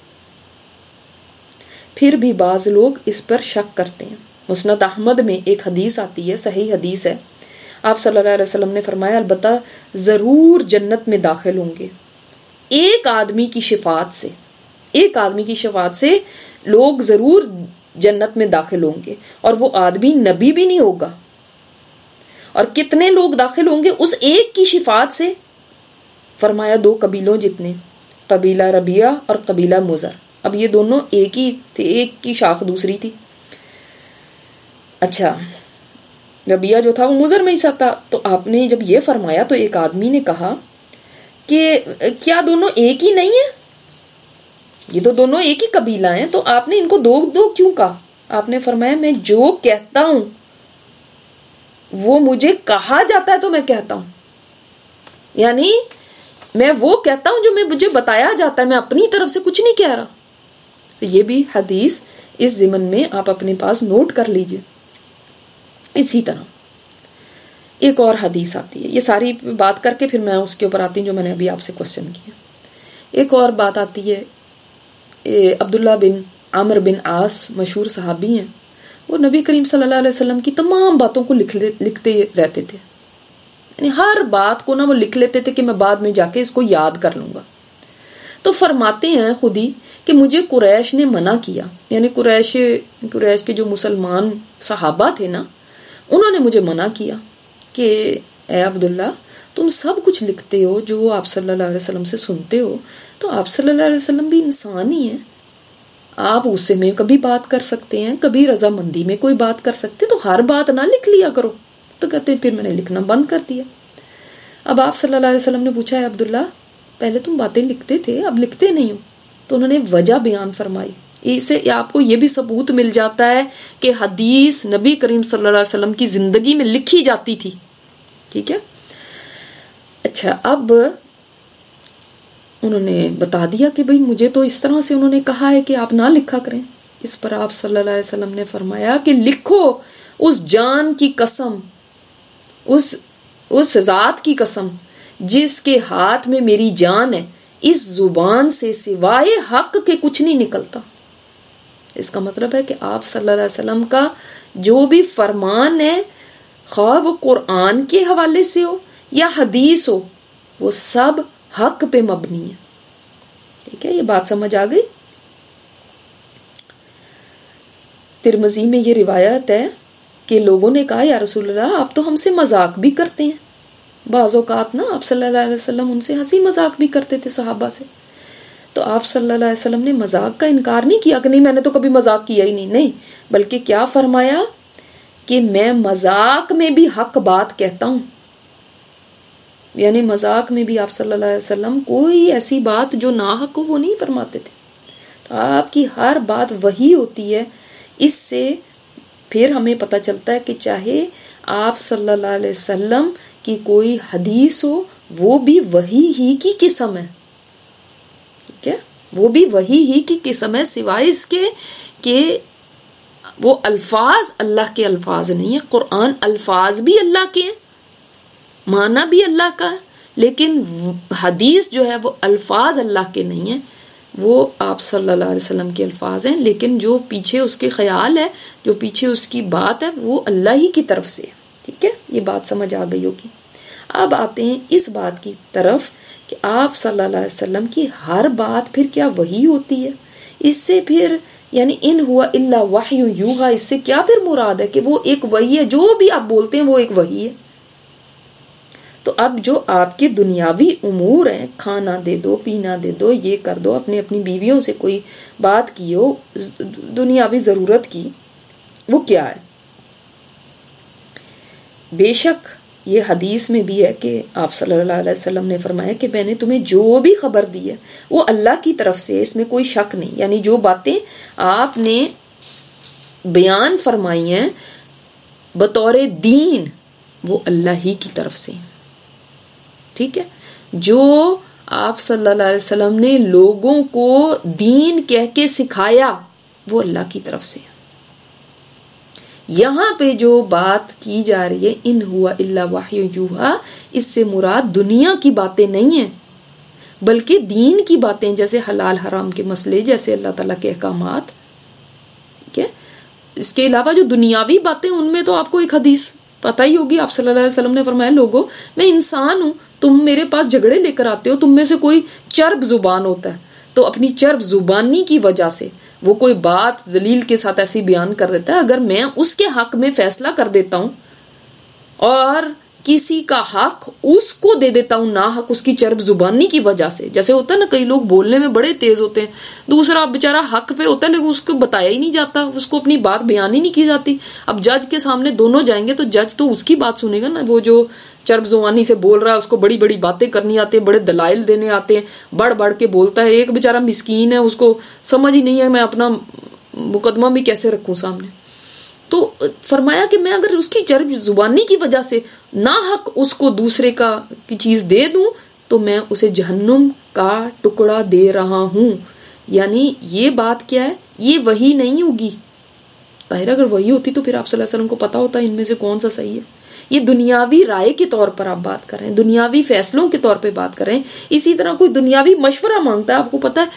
پھر بھی بعض لوگ اس پر شک کرتے ہیں. مسند احمد میں ایک حدیث آتی ہے، صحیح حدیث ہے. آپ صلی اللہ علیہ وسلم نے فرمایا البتہ ضرور جنت میں داخل ہوں گے ایک آدمی کی شفاعت سے، ایک آدمی کی شفاعت سے لوگ ضرور جنت میں داخل ہوں گے، اور وہ آدمی نبی بھی نہیں ہوگا. اور کتنے لوگ داخل ہوں گے اس ایک کی شفاعت سے؟ فرمایا 2 قبیلوں جتنے، قبیلہ ربیعہ اور قبیلہ مزر. اب یہ دونوں ایک ہی تھے، ایک کی شاخ دوسری تھی. اچھا ربیعہ جو تھا وہ مزر میں ہی سا تھا. تو آپ نے جب یہ فرمایا تو ایک آدمی نے کہا کہ کیا دونوں ایک ہی نہیں ہیں؟ یہ تو دونوں ایک ہی قبیلہ ہیں، تو آپ نے ان کو دو کیوں کہا؟ آپ نے فرمایا میں جو کہتا ہوں وہ مجھے کہا جاتا ہے تو میں کہتا ہوں، یعنی میں وہ کہتا ہوں جو مجھے بتایا جاتا ہے، میں اپنی طرف سے کچھ نہیں کہہ رہا. تو یہ بھی حدیث اس ضمن میں آپ اپنے پاس نوٹ کر لیجئے. اسی طرح ایک اور حدیث آتی ہے، یہ ساری بات کر کے پھر میں اس کے اوپر آتی ہوں جو میں نے ابھی آپ سے کوسچن کیا. ایک اور بات آتی ہے، عبداللہ بن عمرو بن عاص مشہور صحابی ہیں، وہ نبی کریم صلی اللہ علیہ وسلم کی تمام باتوں کو لکھتے رہتے تھے، یعنی ہر بات کو وہ لکھ لیتے تھے کہ میں بعد میں جا کے اس کو یاد کر لوں گا. تو فرماتے ہیں خود ہی کہ مجھے قریش نے منع کیا، یعنی قریش کے جو مسلمان صحابہ تھے انہوں نے مجھے منع کیا کہ اے عبداللہ تم سب کچھ لکھتے ہو جو آپ صلی اللہ علیہ وسلم سے سنتے ہو، تو آپ صلی اللہ علیہ وسلم بھی انسان ہی ہیں، آپ غصے میں کبھی بات کر سکتے ہیں، کبھی رضامندی میں کوئی بات کر سکتے، تو ہر بات نہ لکھ لیا کرو. تو کہتے ہیں پھر میں نے لکھنا بند کر دیا. اب آپ صلی اللہ علیہ وسلم نے پوچھا ہے عبداللہ پہلے تم باتیں لکھتے تھے اب لکھتے نہیں ہو؟ تو انہوں نے وجہ بیان فرمائی. اس سے آپ کو یہ بھی ثبوت مل جاتا ہے کہ حدیث نبی کریم صلی اللہ علیہ وسلم کی زندگی میں لکھی جاتی تھی. ٹھیک ہے. اچھا اب انہوں نے بتا دیا کہ بھئی مجھے تو اس طرح سے انہوں نے کہا ہے کہ آپ نہ لکھا کریں. اس پر آپ صلی اللہ علیہ وسلم نے فرمایا کہ لکھو، اس جان کی قسم، اس ذات کی قسم جس کے ہاتھ میں میری جان ہے، اس زبان سے سوائے حق کے کچھ نہیں نکلتا. اس کا مطلب ہے کہ آپ صلی اللہ علیہ وسلم کا جو بھی فرمان ہے، خواہ وہ قرآن کے حوالے سے ہو یا حدیث ہو، وہ سب حق پہ مبنی ہے. ٹھیک ہے، یہ بات سمجھ آ گئی. ترمذی میں یہ روایت ہے کہ لوگوں نے کہا یا رسول اللہ آپ تو ہم سے مذاق بھی کرتے ہیں. بعض اوقات نا آپ صلی اللہ علیہ وسلم ان سے ہنسی مذاق بھی کرتے تھے صحابہ سے. تو آپ صلی اللہ علیہ وسلم نے مذاق کا انکار نہیں کیا کہ نہیں میں نے تو کبھی مذاق کیا ہی نہیں، بلکہ کیا فرمایا کہ میں مذاق میں بھی حق بات کہتا ہوں. یعنی مذاق میں بھی آپ صلی اللہ علیہ وسلم کوئی ایسی بات جو ناحق ہو وہ نہیں فرماتے تھے. تو آپ کی ہر بات وحی ہوتی ہے. اس سے پھر ہمیں پتہ چلتا ہے کہ چاہے آپ صلی اللہ علیہ وسلم کی کوئی حدیث ہو وہ بھی وحی ہی کی قسم ہے. ٹھیک ہے، وہ بھی وحی ہی کی قسم ہے، سوائے اس کے کہ وہ الفاظ اللہ کے الفاظ نہیں ہیں. قرآن الفاظ بھی اللہ کے ہیں، معنی بھی اللہ کا ہے، لیکن حدیث جو ہے وہ الفاظ اللہ کے نہیں ہیں، وہ آپ صلی اللہ علیہ وسلم کے الفاظ ہیں. لیکن جو پیچھے اس کے خیال ہے، جو پیچھے اس کی بات ہے، وہ اللہ ہی کی طرف سے ہے. ٹھیک ہے، یہ بات سمجھ آ گئی ہوگی. اب آتے ہیں اس بات کی طرف کہ آپ صلی اللہ علیہ وسلم کی ہر بات پھر کیا وحی ہوتی ہے. اس سے پھر یعنی ان ہوا الا وحی یوحا، اس سے کیا پھر مراد ہے کہ وہ ایک وحی ہے، جو بھی آپ بولتے ہیں وہ ایک وحی ہے. تو اب جو آپ کے دنیاوی امور ہیں، کھانا دے دو، پینا دے دو، یہ کر دو، اپنی بیویوں سے کوئی بات کی ہو دنیاوی ضرورت کی، وہ کیا ہے؟ بے شک یہ حدیث میں بھی ہے کہ آپ صلی اللہ علیہ وسلم نے فرمایا کہ میں نے تمہیں جو بھی خبر دی ہے وہ اللہ کی طرف سے، اس میں کوئی شک نہیں. یعنی جو باتیں آپ نے بیان فرمائی ہیں بطور دین وہ اللہ ہی کی طرف سے. ٹھیک ہے، جو آپ صلی اللہ علیہ وسلم نے لوگوں کو دین کہہ کے سکھایا وہ اللہ کی طرف سے. یہاں پہ جو بات کی جا رہی ہے ان ہوا الا وحی یوحا، اس سے مراد دنیا کی باتیں نہیں ہیں بلکہ دین کی باتیں، جیسے حلال حرام کے مسئلے، جیسے اللہ تعالیٰ کے احکامات. ٹھیک ہے، اس کے علاوہ جو دنیاوی باتیں ان میں تو آپ کو ایک حدیث پتہ ہی ہوگی. آپ صلی اللہ علیہ وسلم نے فرمایا لوگوں میں انسان ہوں، تم میرے پاس جھگڑے لے کر آتے ہو، تم میں سے کوئی چرب زبان ہوتا ہے تو اپنی چرب زبانی کی وجہ سے وہ کوئی بات دلیل کے ساتھ ایسی بیان کر دیتا ہے. اگر میں اس کے حق میں فیصلہ کر دیتا ہوں اور کسی کا حق اس کو دے دیتا ہوں نا حق اس کی چرب زبانی کی وجہ سے، جیسے ہوتا ہے نا کئی لوگ بولنے میں بڑے تیز ہوتے ہیں، دوسرا بےچارا حق پہ ہوتا ہے لیکن اس کو بتایا ہی نہیں جاتا، اس کو اپنی بات بیان ہی نہیں کی جاتی. اب جج کے سامنے دونوں جائیں گے تو جج تو اس کی بات سنے گا نا، وہ جو چرب زبانی سے بول رہا ہے اس کو بڑی بڑی باتیں کرنی آتی ہیں، بڑے دلائل دینے آتے ہیں، بڑھ بڑھ کے بولتا ہے. ایک بےچارا مسکین ہے، اس کو سمجھ ہی نہیں ہے میں اپنا مقدمہ بھی کیسے رکھوں سامنے. تو فرمایا کہ میں اگر اس کی چرب زبانی کی وجہ سے ناحق اس کو دوسرے کی چیز دے دوں تو میں اسے جہنم کا ٹکڑا دے رہا ہوں. یعنی یہ بات کیا ہے، یہ وحی نہیں ہوگی. ظاہر اگر وحی ہوتی تو پھر آپ صلی اللہ علیہ وسلم کو پتا ہوتا ان میں سے کون سا صحیح ہے. یہ دنیاوی رائے کے طور پر آپ بات کر رہے ہیں، دنیاوی فیصلوں کے طور پہ بات کر رہے ہیں. اسی طرح کوئی دنیاوی مشورہ مانگتا ہے، آپ کو پتا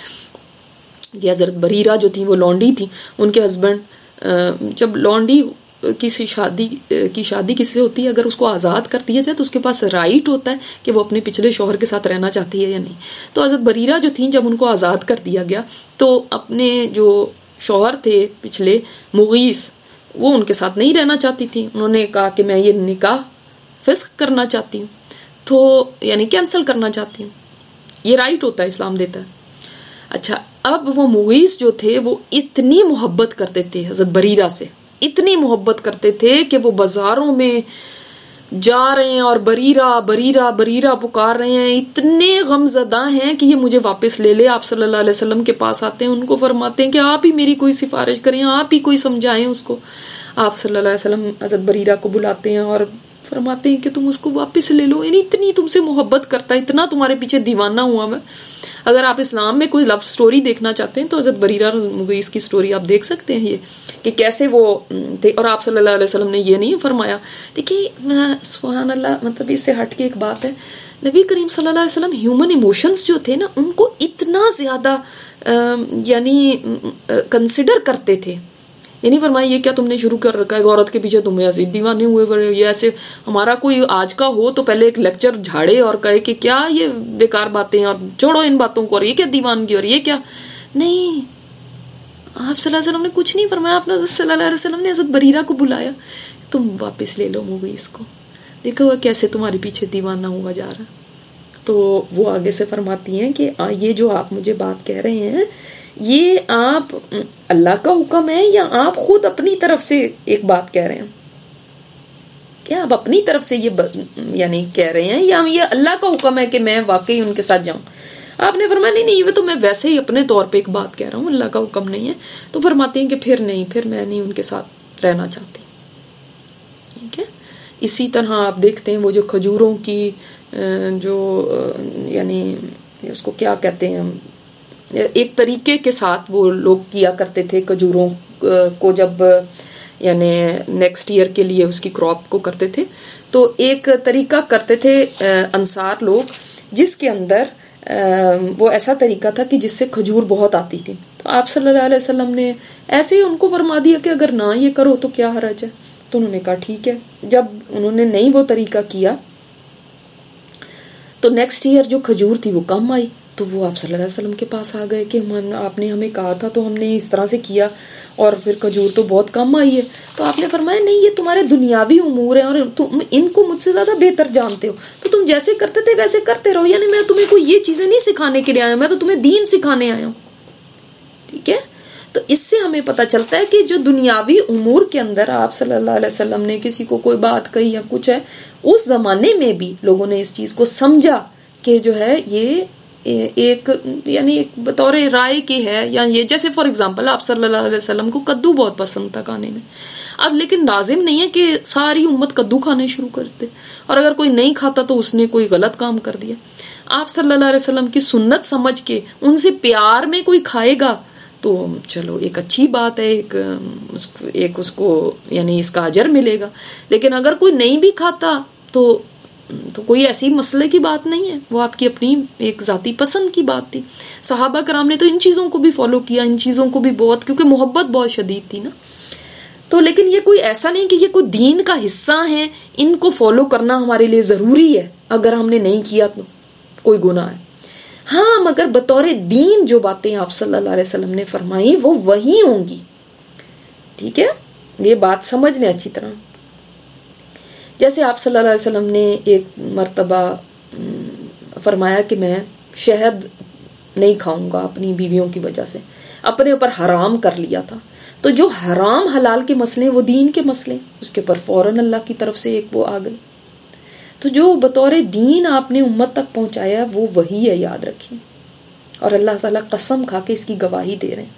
ہے کہ حضرت بریرہ جو تھی وہ لونڈی تھی، ان کے ہسبینڈ جب لونڈی کسی شادی کسی سے ہوتی ہے، اگر اس کو آزاد کر دیا جائے تو اس کے پاس رائٹ ہوتا ہے کہ وہ اپنے پچھلے شوہر کے ساتھ رہنا چاہتی ہے یا نہیں. تو حضرت بریرہ جو تھیں جب ان کو آزاد کر دیا گیا تو اپنے جو شوہر تھے پچھلے مغیث، وہ ان کے ساتھ نہیں رہنا چاہتی تھی. انہوں نے کہا کہ میں یہ نکاح فسخ کرنا چاہتی ہوں، تو یعنی کینسل کرنا چاہتی ہوں. یہ رائٹ ہوتا ہے، اسلام دیتا ہے. اچھا، اب وہ مغیث جو تھے وہ اتنی محبت کرتے تھے حضرت بریرہ سے، اتنی محبت کرتے تھے کہ وہ بازاروں میں جا رہے ہیں اور بریرہ بریرہ بریرہ پکار رہے ہیں، اتنے غم زدہ ہیں کہ یہ مجھے واپس لے لے. آپ صلی اللہ علیہ وسلم کے پاس آتے ہیں، ان کو فرماتے ہیں کہ آپ ہی میری کوئی سفارش کریں، آپ ہی کوئی سمجھائیں اس کو. آپ صلی اللہ علیہ وسلم حضرت بریرہ کو بلاتے ہیں اور فرماتے ہیں کہ تم اس کو واپس لے لو، یعنی اتنی تم سے محبت کرتا ہے، اتنا تمہارے پیچھے دیوانہ ہوا میں. اگر آپ اسلام میں کوئی لو سٹوری دیکھنا چاہتے ہیں تو حضرت بریرہ مغیث کی سٹوری آپ دیکھ سکتے ہیں، یہ کہ کیسے وہ تھے. اور آپ صلی اللہ علیہ وسلم نے یہ نہیں فرمایا. دیکھیے سبحان اللہ، مطلب اس سے ہٹ کے ایک بات ہے، نبی کریم صلی اللہ علیہ وسلم ہیومن ایموشنز جو تھے نا ان کو اتنا زیادہ یعنی کنسیڈر کرتے تھے. یہ نہیں فرمایا یہ کیا تم نے شروع کر رکھا ہے عورت کے پیچھے، تمہیں ایسے دیوانے ہوئے بڑے. یہ ایسے ہمارا کوئی آج کا ہو تو پہلے ایک لیکچر جھاڑے اور کہے کہ کیا یہ بیکار باتیں، اور چھوڑو ان باتوں کو، اور یہ کیا دیوانگی، اور یہ کیا نہیں. آپ صلی اللہ علیہ وسلم نے کچھ نہیں فرمایا. آپ نے صلی اللہ علیہ وسلم نے حضرت بریرہ کو بلایا, تم واپس لے لو موویز کو, دیکھو وہ کیسے تمہارے پیچھے دیوانہ ہوا جا رہا. تو وہ آگے سے فرماتی ہیں کہ یہ جو آپ مجھے بات کہہ رہے ہیں یہ آپ اللہ کا حکم ہے یا آپ خود اپنی طرف سے ایک بات کہہ رہے ہیں, کیا آپ اپنی طرف سے یہ یعنی کہہ رہے ہیں یا یہ اللہ کا حکم ہے کہ میں واقعی ان کے ساتھ جاؤں. آپ نے فرمایا نہیں یہ تو میں ویسے ہی اپنے طور پہ ایک بات کہہ رہا ہوں, اللہ کا حکم نہیں ہے. تو فرماتے ہیں کہ پھر نہیں, پھر میں نہیں ان کے ساتھ رہنا چاہتی. ٹھیک ہے. اسی طرح آپ دیکھتے ہیں وہ جو کھجوروں کی جو یعنی اس کو کیا کہتے ہیں, ایک طریقے کے ساتھ وہ لوگ کیا کرتے تھے کھجوروں کو, جب یعنی نیکسٹ ایئر کے لیے اس کی کراپ کو کرتے تھے, تو ایک طریقہ کرتے تھے انصار لوگ جس کے اندر وہ ایسا طریقہ تھا کہ جس سے کھجور بہت آتی تھی. تو آپ صلی اللہ علیہ وسلم نے ایسے ہی ان کو فرما دیا کہ اگر نہ یہ کرو تو کیا حرج ہے. تو انہوں نے کہا ٹھیک ہے. جب انہوں نے نہیں وہ طریقہ کیا تو نیکسٹ ایئر جو کھجور تھی وہ کم آئی. تو وہ آپ صلی اللہ علیہ وسلم کے پاس آ گئے کہ آپ نے ہمیں کہا تھا تو ہم نے اس طرح سے کیا اور پھر کھجور تو بہت کم آئی ہے. تو آپ نے فرمایا نہیں یہ تمہارے دنیاوی امور ہیں اور تم ان کو مجھ سے زیادہ بہتر جانتے ہو, تو تم جیسے کرتے تھے ویسے کرتے رہو. یعنی میں تمہیں کوئی یہ چیزیں نہیں سکھانے کے لیے آیا ہوں, میں تو تمہیں دین سکھانے آیا ہوں. ٹھیک ہے. تو اس سے ہمیں پتہ چلتا ہے کہ جو دنیاوی امور کے اندر آپ صلی اللہ علیہ وسلم نے کسی کو کوئی بات کہی یا کچھ ہے, اس زمانے میں بھی لوگوں نے اس چیز کو سمجھا کہ جو ہے یہ ایک یعنی ایک بطور رائے کی ہے, یا یہ جیسے فار ایگزامپل آپ صلی اللہ علیہ وسلم کو کدو بہت پسند تھا کھانے میں. اب لیکن لازم نہیں ہے کہ ساری امت کدو کھانے شروع کر دے, اور اگر کوئی نہیں کھاتا تو اس نے کوئی غلط کام کر دیا. آپ صلی اللہ علیہ وسلم کی سنت سمجھ کے ان سے پیار میں کوئی کھائے گا تو چلو ایک اچھی بات ہے, ایک اس کو یعنی اس کا اجر ملے گا. لیکن اگر کوئی نہیں بھی کھاتا تو کوئی ایسی مسئلے کی بات نہیں ہے, وہ آپ کی اپنی ایک ذاتی پسند کی بات تھی. صحابہ کرام نے تو ان چیزوں کو بھی فالو کیا, ان چیزوں کو بھی بہت, کیونکہ محبت بہت شدید تھی نا. تو لیکن یہ کوئی ایسا نہیں کہ یہ کوئی دین کا حصہ ہے, ان کو فالو کرنا ہمارے لیے ضروری ہے, اگر ہم نے نہیں کیا تو کوئی گناہ ہے. ہاں مگر بطور دین جو باتیں آپ صلی اللہ علیہ وسلم نے فرمائی وہ وہی ہوں گی. ٹھیک ہے, یہ بات سمجھ لیں اچھی طرح. جیسے آپ صلی اللہ علیہ وسلم نے ایک مرتبہ فرمایا کہ میں شہد نہیں کھاؤں گا اپنی بیویوں کی وجہ سے, اپنے اوپر حرام کر لیا تھا. تو جو حرام حلال کے مسئلے وہ دین کے مسئلے, اس کے اوپر فوراً اللہ کی طرف سے ایک وہ آ گئی. تو جو بطور دین آپ نے امت تک پہنچایا وہ وہی ہے, یاد رکھیں. اور اللہ تعالیٰ قسم کھا کے اس کی گواہی دے رہے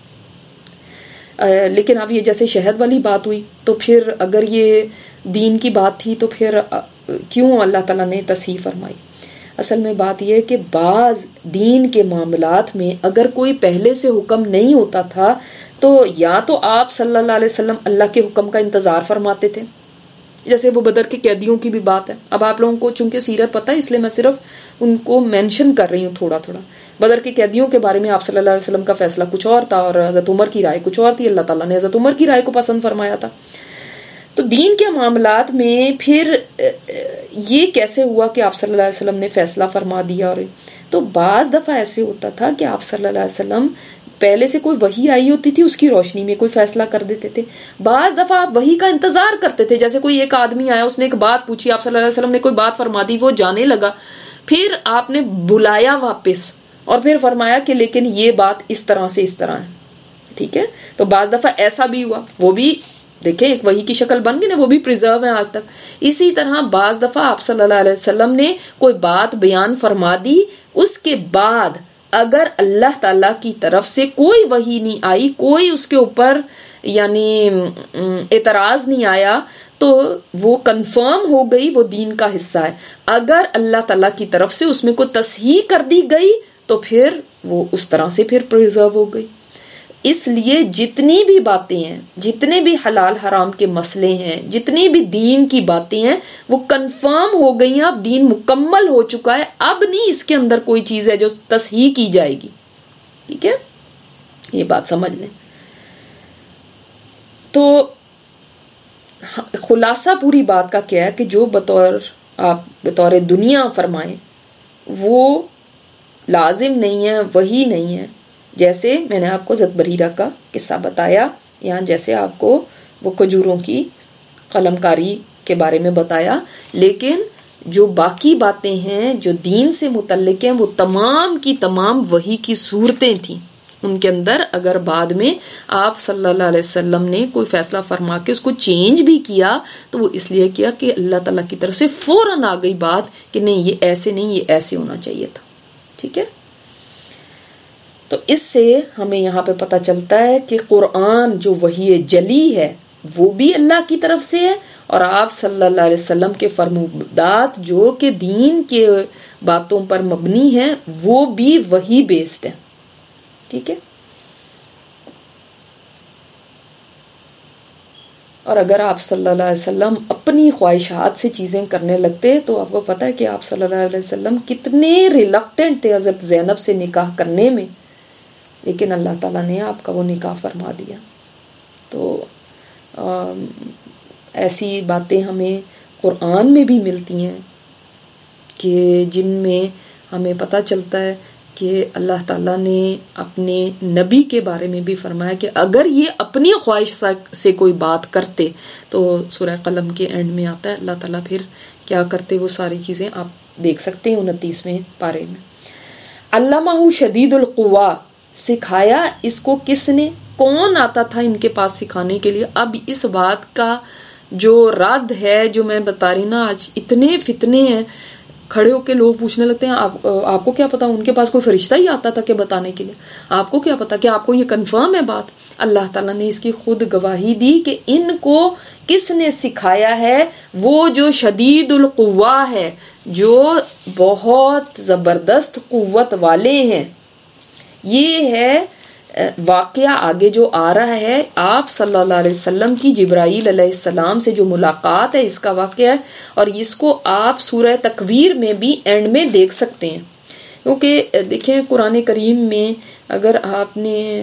ہیں. لیکن اب یہ جیسے شہد والی بات ہوئی, تو پھر اگر یہ دین کی بات تھی تو پھر کیوں اللہ تعالیٰ نے تصحیح فرمائی؟ اصل میں بات یہ ہے کہ بعض دین کے معاملات میں اگر کوئی پہلے سے حکم نہیں ہوتا تھا تو یا تو آپ صلی اللہ علیہ وسلم اللہ کے حکم کا انتظار فرماتے تھے, جیسے وہ بدر کے قیدیوں کی بھی بات ہے. اب آپ لوگوں کو چونکہ سیرت پتہ ہے اس لیے میں صرف ان کو مینشن کر رہی ہوں تھوڑا تھوڑا. بدر کے قیدیوں کے بارے میں آپ صلی اللہ علیہ وسلم کا فیصلہ کچھ اور تھا اور حضرت عمر کی رائے کچھ اور تھی. اللہ تعالیٰ نے حضرت عمر کی رائے کو پسند فرمایا تھا. تو دین کے معاملات میں پھر یہ کیسے ہوا کہ آپ صلی اللہ علیہ وسلم نے فیصلہ فرما دیا؟ اور تو بعض دفعہ ایسے ہوتا تھا کہ آپ صلی اللہ علیہ وسلم پہلے سے کوئی وحی آئی ہوتی تھی, اس کی روشنی میں کوئی فیصلہ کر دیتے تھے. بعض دفعہ آپ وحی کا انتظار کرتے تھے, جیسے کوئی ایک آدمی آیا, اس نے ایک بات پوچھی, آپ صلی اللہ علیہ وسلم نے کوئی بات فرما دی, وہ جانے لگا, پھر آپ نے بلایا واپس اور پھر فرمایا کہ لیکن یہ بات اس طرح سے اس طرح ہے. ٹھیک ہے, تو بعض دفعہ ایسا بھی ہوا, وہ بھی دیکھیں ایک وحی کی شکل بن گئی نا, وہ بھی پریزرو ہے آج تک. اسی طرح بعض دفعہ آپ صلی اللہ علیہ وسلم نے کوئی بات بیان فرما دی, اس کے بعد اگر اللہ تعالی کی طرف سے کوئی وحی نہیں آئی, کوئی اس کے اوپر یعنی اعتراض نہیں آیا, تو وہ کنفرم ہو گئی وہ دین کا حصہ ہے. اگر اللہ تعالی کی طرف سے اس میں کوئی تصحیح کر دی گئی تو پھر وہ اس طرح سے پھر پریزرو ہو گئی. اس لیے جتنی بھی باتیں ہیں, جتنے بھی حلال حرام کے مسئلے ہیں, جتنی بھی دین کی باتیں ہیں, وہ کنفرم ہو گئی ہیں. اب دین مکمل ہو چکا ہے, اب نہیں اس کے اندر کوئی چیز ہے جو تصحیح کی جائے گی. ٹھیک ہے, یہ بات سمجھ لیں. تو خلاصہ پوری بات کا کیا ہے کہ جو بطور دنیا فرمائیں وہ لازم نہیں ہے, وہی نہیں ہے. جیسے میں نے آپ کو ذات بریرہ کا قصہ بتایا، یہاں جیسے آپ کو وہ کھجوروں کی قلم کاری کے بارے میں بتایا، لیکن جو باقی باتیں ہیں جو دین سے متعلق ہیں وہ تمام کی تمام وحی کی صورتیں تھیں. ان کے اندر اگر بعد میں آپ صلی اللہ علیہ وسلم نے کوئی فیصلہ فرما کے اس کو چینج بھی کیا تو وہ اس لیے کیا کہ اللہ تعالیٰ کی طرف سے فوراً آ گئی بات کہ نہیں یہ ایسے نہیں، یہ ایسے ہونا چاہیے تھا. ٹھیک ہے، تو اس سے ہمیں یہاں پہ پتہ چلتا ہے کہ قرآن جو وحی جلی ہے وہ بھی اللہ کی طرف سے ہے، اور آپ صلی اللہ علیہ وسلم کے فرمودات جو کہ دین کے باتوں پر مبنی ہیں وہ بھی وحی بیسڈ ہے. ٹھیک ہے، اور اگر آپ صلی اللہ علیہ وسلم اپنی خواہشات سے چیزیں کرنے لگتے تو آپ کو پتہ ہے کہ آپ صلی اللہ علیہ وسلم کتنے ریلکٹنٹ تھے حضرت زینب سے نکاح کرنے میں، لیکن اللہ تعالیٰ نے آپ کا وہ نکاح فرما دیا. تو ایسی باتیں ہمیں قرآن میں بھی ملتی ہیں کہ جن میں ہمیں پتہ چلتا ہے کہ اللہ تعالیٰ نے اپنے نبی کے بارے میں بھی فرمایا کہ اگر یہ اپنی خواہش سے کوئی بات کرتے تو سورہ قلم کے اینڈ میں آتا ہے اللہ تعالیٰ پھر کیا کرتے، وہ ساری چیزیں آپ دیکھ سکتے ہیں 29ویں پارے میں. علمہ شدید القوا، سکھایا اس کو کس نے، کون آتا تھا ان کے پاس سکھانے کے لیے. اب اس بات کا جو رد ہے جو میں بتا رہی نا، آج اتنے فتنے ہیں، کھڑے ہو کے لوگ پوچھنے لگتے ہیں آپ کو کیا پتا ان کے پاس کوئی فرشتہ ہی آتا تھا کہ بتانے کے لیے، آپ کو کیا پتا، کہ آپ کو یہ کنفرم ہے بات. اللہ تعالیٰ نے اس کی خود گواہی دی کہ ان کو کس نے سکھایا ہے، وہ جو شدید القوا ہے، جو بہت زبردست قوت والے ہیں. یہ ہے واقعہ آگے جو آ رہا ہے، آپ صلی اللہ علیہ وسلم کی جبرائیل علیہ السلام سے جو ملاقات ہے اس کا واقعہ ہے، اور اس کو آپ سورہ تکویر میں بھی اینڈ میں دیکھ سکتے ہیں. کیونکہ دیکھیں قرآن کریم میں اگر آپ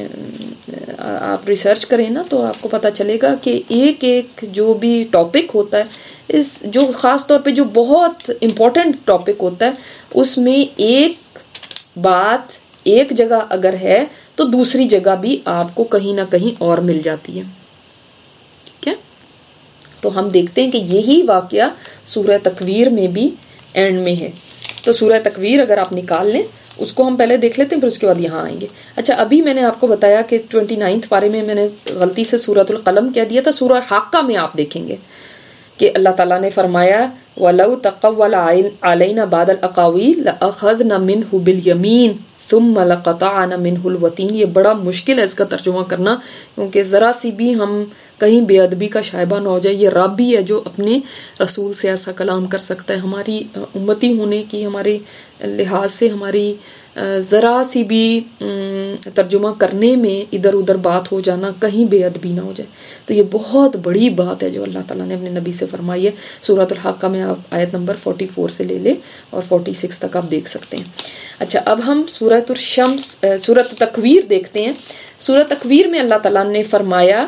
ریسرچ کریں نا تو آپ کو پتہ چلے گا کہ ایک ایک جو بھی ٹاپک ہوتا ہے، اس جو خاص طور پہ جو بہت امپورٹنٹ ٹاپک ہوتا ہے اس میں ایک بات ایک جگہ اگر ہے تو دوسری جگہ بھی آپ کو کہیں نہ کہیں اور مل جاتی ہے. ٹھیک ہے، تو ہم دیکھتے ہیں کہ یہی واقعہ سورہ تکویر میں بھی اینڈ میں ہے. تو سورہ تکویر اگر آپ نکال لیں اس کو ہم پہلے دیکھ لیتے ہیں، پھر اس کے بعد یہاں آئیں گے. اچھا، ابھی میں نے آپ کو بتایا کہ 29 پارے میں نے غلطی سے سورۃ القلم کہہ دیا تھا، سورہ حاقہ میں آپ دیکھیں گے کہ اللہ تعالیٰ نے فرمایا وَلَوْ تَقَوَّلَ عَلَيْنَا بَعْضَ الْأَقَاوِيلِ لَأَخَذْنَا مِنْهُ بِالْيَمِينِ ثُمَّ لَقَطَعْنَا مِنْهُ الْوَتِينَ. یہ بڑا مشکل ہے اس کا ترجمہ کرنا، کیونکہ ذرا سی بھی ہم کہیں بے ادبی کا شائبہ نہ ہو جائے. یہ رب ہی ہے جو اپنے رسول سے ایسا کلام کر سکتا ہے. ہماری امتی ہونے کی ہمارے لحاظ سے ہماری ذرا سی بھی ترجمہ کرنے میں ادھر ادھر بات ہو جانا، کہیں بے ادبی نہ ہو جائے. تو یہ بہت بڑی بات ہے جو اللہ تعالیٰ نے اپنے نبی سے فرمائی ہے. سورۃ الحاقہ میں آپ آیت نمبر 44 سے لے لیں اور 46 تک آپ دیکھ سکتے ہیں. اچھا، اب ہم سورۃ تکویر دیکھتے ہیں. سورۃ تکویر میں اللہ تعالیٰ نے فرمایا،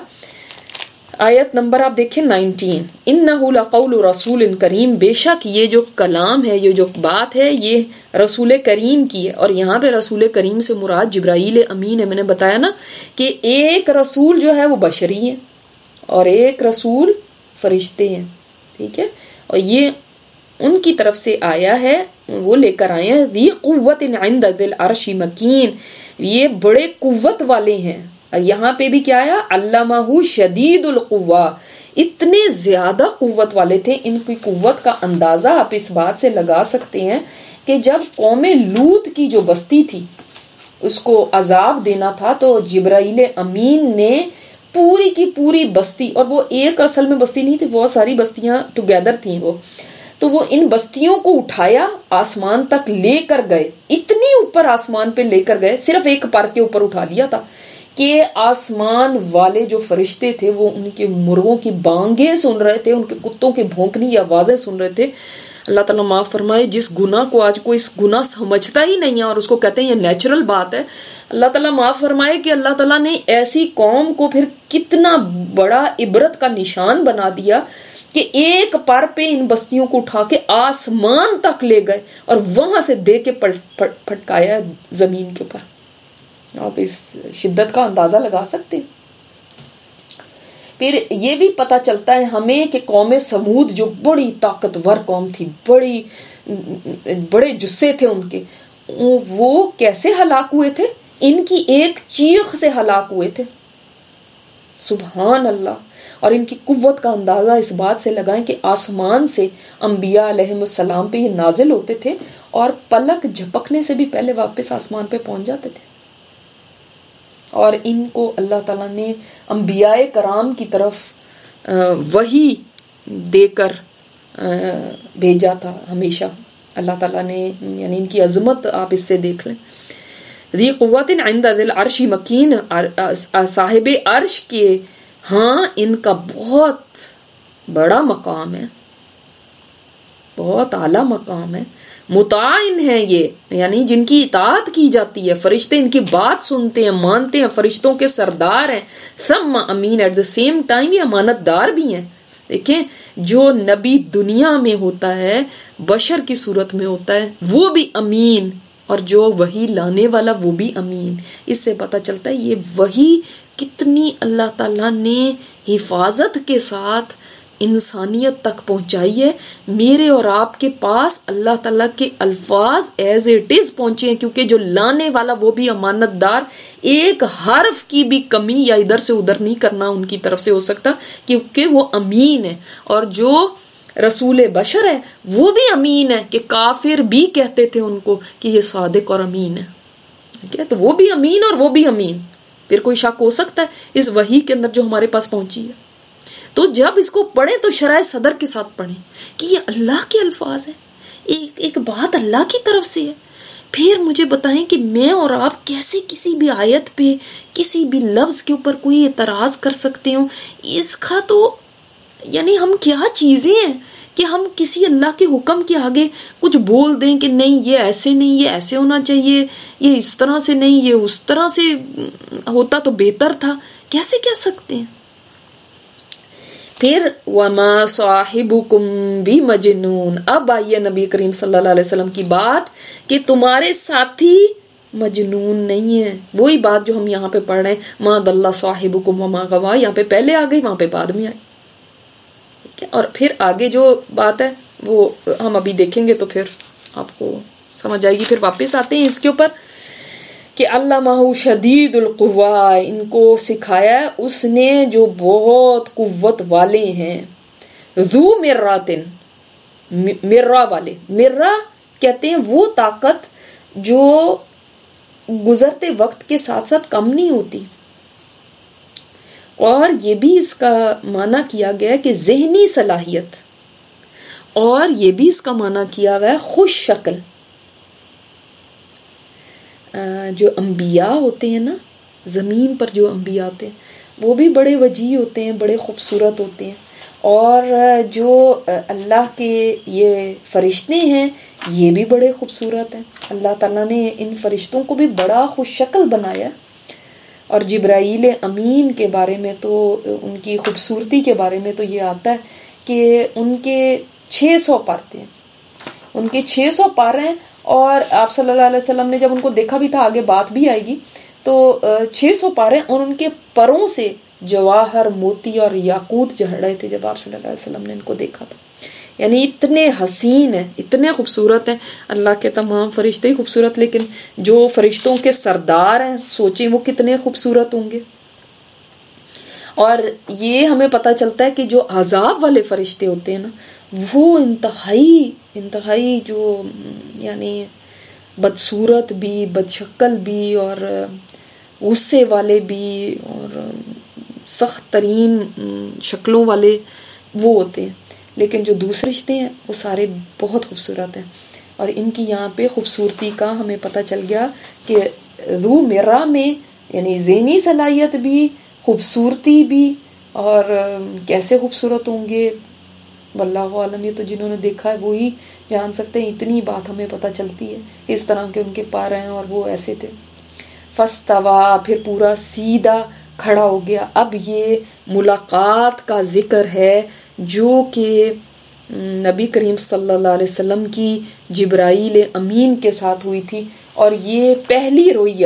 آیت نمبر آپ دیکھیں 19، اِنَّهُ لَقَوْلُ رَسُولٍ کریم، بے شک یہ جو کلام ہے، یہ جو بات ہے، یہ رسول کریم کی ہے. اور یہاں پہ رسول کریم سے مراد جبرائیل امین ہے. میں نے بتایا نا کہ ایک رسول جو ہے وہ بشری ہے اور ایک رسول فرشتے ہیں. ٹھیک ہے، اور یہ ان کی طرف سے آیا ہے، وہ لے کر آئے ہیں ذی قوت عند ذی العرش مکین، یہ بڑے قوت والے ہیں. یہاں پہ بھی کیا آیا، علمہ شدید القوا، اتنے زیادہ قوت والے تھے. ان کی قوت کا اندازہ آپ اس بات سے لگا سکتے ہیں کہ جب قوم لوط کی جو بستی تھی اس کو عذاب دینا تھا تو جبرائیل امین نے پوری کی پوری بستی، اور وہ ایک اصل میں بستی نہیں تھی، بہت ساری بستیاں ٹوگیدر تھیں وہ، تو وہ ان بستیوں کو اٹھایا آسمان تک لے کر گئے. اتنی اوپر آسمان پہ لے کر گئے، صرف ایک پر کے اوپر اٹھا لیا تھا کہ آسمان والے جو فرشتے تھے وہ ان کے مرغوں کی بانگیں سن رہے تھے، ان کے کتوں کی بھونکنے کی آوازیں سن رہے تھے. اللہ تعالیٰ معاف فرمائے، جس گناہ کو آج کوئی اس گناہ سمجھتا ہی نہیں ہے اور اس کو کہتے ہیں یہ نیچرل بات ہے، اللہ تعالیٰ معاف فرمائے کہ اللہ تعالیٰ نے ایسی قوم کو پھر کتنا بڑا عبرت کا نشان بنا دیا کہ ایک پر پہ ان بستیوں کو اٹھا کے آسمان تک لے گئے اور وہاں سے دے کے پھٹکایا زمین کے اوپر. آپ اس شدت کا اندازہ لگا سکتے ہیں. پھر یہ بھی پتہ چلتا ہے ہمیں کہ قوم سمود جو بڑی طاقتور قوم تھی، بڑے جسے تھے ان کے، وہ کیسے ہلاک ہوئے تھے؟ ان کی ایک چیخ سے ہلاک ہوئے تھے. سبحان اللہ. اور ان کی قوت کا اندازہ اس بات سے لگائیں کہ آسمان سے انبیاء علیہ السلام پہ یہ نازل ہوتے تھے اور پلک جھپکنے سے بھی پہلے واپس آسمان پہ پہنچ جاتے تھے. اور ان کو اللہ تعالیٰ نے انبیاء کرام کی طرف وحی دے کر بھیجا تھا ہمیشہ. اللہ تعالیٰ نے یعنی ان کی عظمت آپ اس سے دیکھ لیں. ذی قوت عند ذی العرش مکین، صاحب عرش کے ہاں ان کا بہت بڑا مقام ہے، بہت اعلیٰ مقام ہے. مطاعن ہے یہ، یعنی جن کی اطاعت کی جاتی ہے، فرشتے ان کی بات سنتے ہیں، مانتے ہیں، فرشتوں کے سردار ہیں. ثم امین، ایٹ دا سیم ٹائم یہ امانت دار بھی ہیں. دیکھیں جو نبی دنیا میں ہوتا ہے، بشر کی صورت میں ہوتا ہے، وہ بھی امین، اور جو وحی لانے والا وہ بھی امین. اس سے پتہ چلتا ہے یہ وحی کتنی اللہ تعالیٰ نے حفاظت کے ساتھ انسانیت تک پہنچائی ہے. میرے اور آپ کے پاس اللہ تعالیٰ کے الفاظ ایز اٹ از پہنچے ہیں، کیونکہ جو لانے والا وہ بھی امانت دار، ایک حرف کی بھی کمی یا ادھر سے ادھر نہیں کرنا ان کی طرف سے ہو سکتا، کیونکہ وہ امین ہے. اور جو رسول بشر ہے وہ بھی امین ہے، کہ کافر بھی کہتے تھے ان کو کہ یہ صادق اور امین ہے. ٹھیک ہے، تو وہ بھی امین اور وہ بھی امین. پھر کوئی شک ہو سکتا ہے اس وحی کے اندر جو ہمارے پاس پہنچی ہے؟ تو جب اس کو پڑھیں تو شرح صدر کے ساتھ پڑھیں کہ یہ اللہ کے الفاظ ہیں، ایک بات اللہ کی طرف سے ہے. پھر مجھے بتائیں کہ میں اور آپ کیسے کسی بھی آیت پہ، کسی بھی لفظ کے اوپر کوئی اعتراض کر سکتے ہوں؟ اس کا تو یعنی ہم کیا چیزیں ہیں کہ ہم کسی اللہ کے حکم کے آگے کچھ بول دیں کہ نہیں یہ ایسے نہیں، یہ ایسے ہونا چاہیے، یہ اس طرح سے نہیں، یہ اس طرح سے ہوتا تو بہتر تھا. کیسے کہہ سکتے ہیں؟ پھر وما صاحبکم بمجنون. اب آئیے نبی کریم صلی اللہ علیہ وسلم کی بات کہ تمہارے ساتھی مجنون نہیں ہے. وہی بات جو ہم یہاں پہ پڑھ رہے ہیں، ما ضل صاحبکم وما غوی، یہاں پہ پہلے آ گئی، وہاں پہ بعد میں آئی. اور پھر آگے جو بات ہے وہ ہم ابھی دیکھیں گے تو پھر آپ کو سمجھ آئے گی. پھر واپس آتے ہیں اس کے اوپر کہ علمہ شدید القوا، ان کو سکھایا اس نے جو بہت قوت والے ہیں. ذو مراتن، مرہ والے. مرہ کہتے ہیں وہ طاقت جو گزرتے وقت کے ساتھ ساتھ کم نہیں ہوتی. اور یہ بھی اس کا معنی کیا گیا کہ ذہنی صلاحیت، اور یہ بھی اس کا معنی کیا گیا خوش شکل. جو انبیاء ہوتے ہیں نا، زمین پر جو انبیاء ہوتے ہیں وہ بھی بڑے وجیح ہوتے ہیں، بڑے خوبصورت ہوتے ہیں. اور جو اللہ کے یہ فرشتے ہیں یہ بھی بڑے خوبصورت ہیں. اللہ تعالیٰ نے ان فرشتوں کو بھی بڑا خوش شکل بنایا. اور جبرائیل امین کے بارے میں تو، ان کی خوبصورتی کے بارے میں تو یہ آتا ہے کہ ان کے 600 پر تھے، ان کے 600 پر ہیں. اور آپ صلی اللہ علیہ وسلم نے جب ان کو دیکھا بھی تھا، آگے بات بھی آئے گی، تو 600 پر ہیں، اور ان کے پروں سے جواہر، موتی اور یاقوت جھڑ رہے تھے جب آپ صلی اللہ علیہ وسلم نے ان کو دیکھا تھا. یعنی اتنے حسین ہیں، اتنے خوبصورت ہیں. اللہ کے تمام فرشتے ہی خوبصورت، لیکن جو فرشتوں کے سردار ہیں سوچیں وہ کتنے خوبصورت ہوں گے. اور یہ ہمیں پتہ چلتا ہے کہ جو عذاب والے فرشتے ہوتے ہیں نا، وہ انتہائی جو یعنی بدصورت بھی، بد شکل بھی، اور غصے والے بھی، اور سخت ترین شکلوں والے وہ ہوتے ہیں. لیکن جو دوسرے رشتے ہیں وہ سارے بہت خوبصورت ہیں. اور ان کی یہاں پہ خوبصورتی کا ہمیں پتہ چل گیا کہ ذو مرہ میں یعنی ذہنی صلاحیت بھی، خوبصورتی بھی، اور کیسے خوبصورت ہوں گے واللہ عالم، یہ تو جنہوں نے دیکھا ہے وہی جان سکتے ہیں. اتنی بات ہمیں پتہ چلتی ہے کہ اس طرح کے ان کے پار ہیں اور وہ ایسے تھے. فاستویٰ، پھر پورا سیدھا کھڑا ہو گیا. اب یہ ملاقات کا ذکر ہے جو کہ نبی کریم صلی اللہ علیہ وسلم کی جبرائیل امین کے ساتھ ہوئی تھی. اور یہ پہلی رؤیت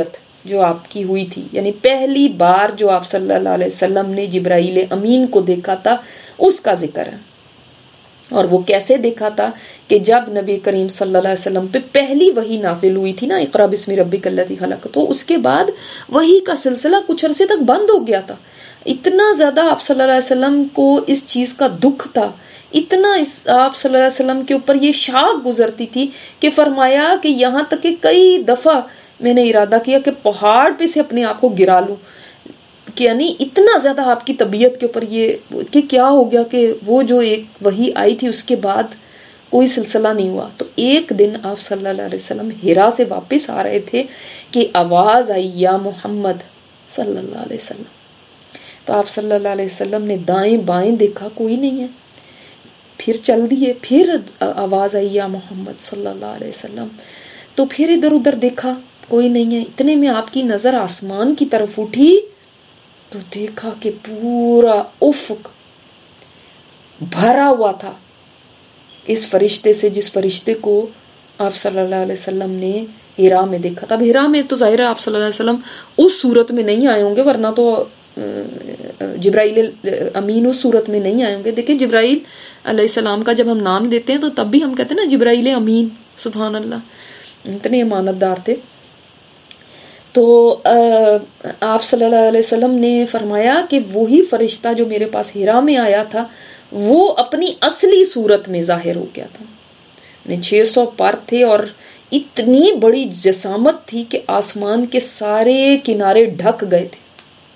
جو آپ کی ہوئی تھی، یعنی پہلی بار جو آپ صلی اللہ علیہ وسلم نے جبرائیل امین کو دیکھا تھا اس کا ذکر ہے. اور وہ کیسے دیکھا تھا کہ جب نبی کریم صلی اللہ علیہ وسلم پہ پہلی وحی نازل ہوئی تھی نا، اقرا بسم ربک الذی خلق، تو اس کے بعد وحی کا سلسلہ کچھ عرصے تک بند ہو گیا تھا. اتنا زیادہ آپ صلی اللہ علیہ وسلم کو اس چیز کا دکھ تھا، اتنا آپ صلی اللہ علیہ وسلم کے اوپر یہ شاک گزرتی تھی کہ فرمایا کہ یہاں تک کہ کئی دفعہ میں نے ارادہ کیا کہ پہاڑ پہ سے اپنے آپ کو گرا لوں، کہ یعنی اتنا زیادہ آپ کی طبیعت کے اوپر یہ کہ کیا ہو گیا کہ وہ جو ایک وحی آئی تھی اس کے بعد کوئی سلسلہ نہیں ہوا. تو ایک دن آپ صلی اللہ علیہ وسلم ہیرا سے واپس آ رہے تھے کہ آواز آئی یا محمد صلی اللہ علیہ وسلم. تو آپ صلی اللہ علیہ وسلم نے دائیں بائیں دیکھا، کوئی نہیں ہے. پھر چل دیے، پھر آواز آئی یا محمد صلی اللہ علیہ وسلم. تو پھر ادھر ادھر دیکھا، کوئی نہیں ہے. اتنے میں آپ کی نظر آسمان کی طرف اٹھی تو دیکھا کہ پورا افق بھرا ہوا تھا اس فرشتے سے، جس فرشتے کو آپ صلی اللہ علیہ وسلم نے ہیرا میں دیکھا تھا. اب ہیرا میں تو ظاہر ہے آپ صلی اللہ علیہ وسلم اس صورت میں نہیں آئے ہوں گے، ورنہ تو جبرائیل امین اس صورت میں نہیں آئے ہوں گے. دیکھیں جبرائیل علیہ السلام کا جب ہم نام دیتے ہیں تو تب بھی ہم کہتے ہیں نا جبرائیل امین، سبحان اللہ، اتنے امانت دار تھے. تو آپ صلی اللہ علیہ وسلم نے فرمایا کہ وہی فرشتہ جو میرے پاس ہیرا میں آیا تھا وہ اپنی اصلی صورت میں ظاہر ہو گیا تھا. 600 پر تھے اور اتنی بڑی جسامت تھی کہ آسمان کے سارے کنارے ڈھک گئے تھے.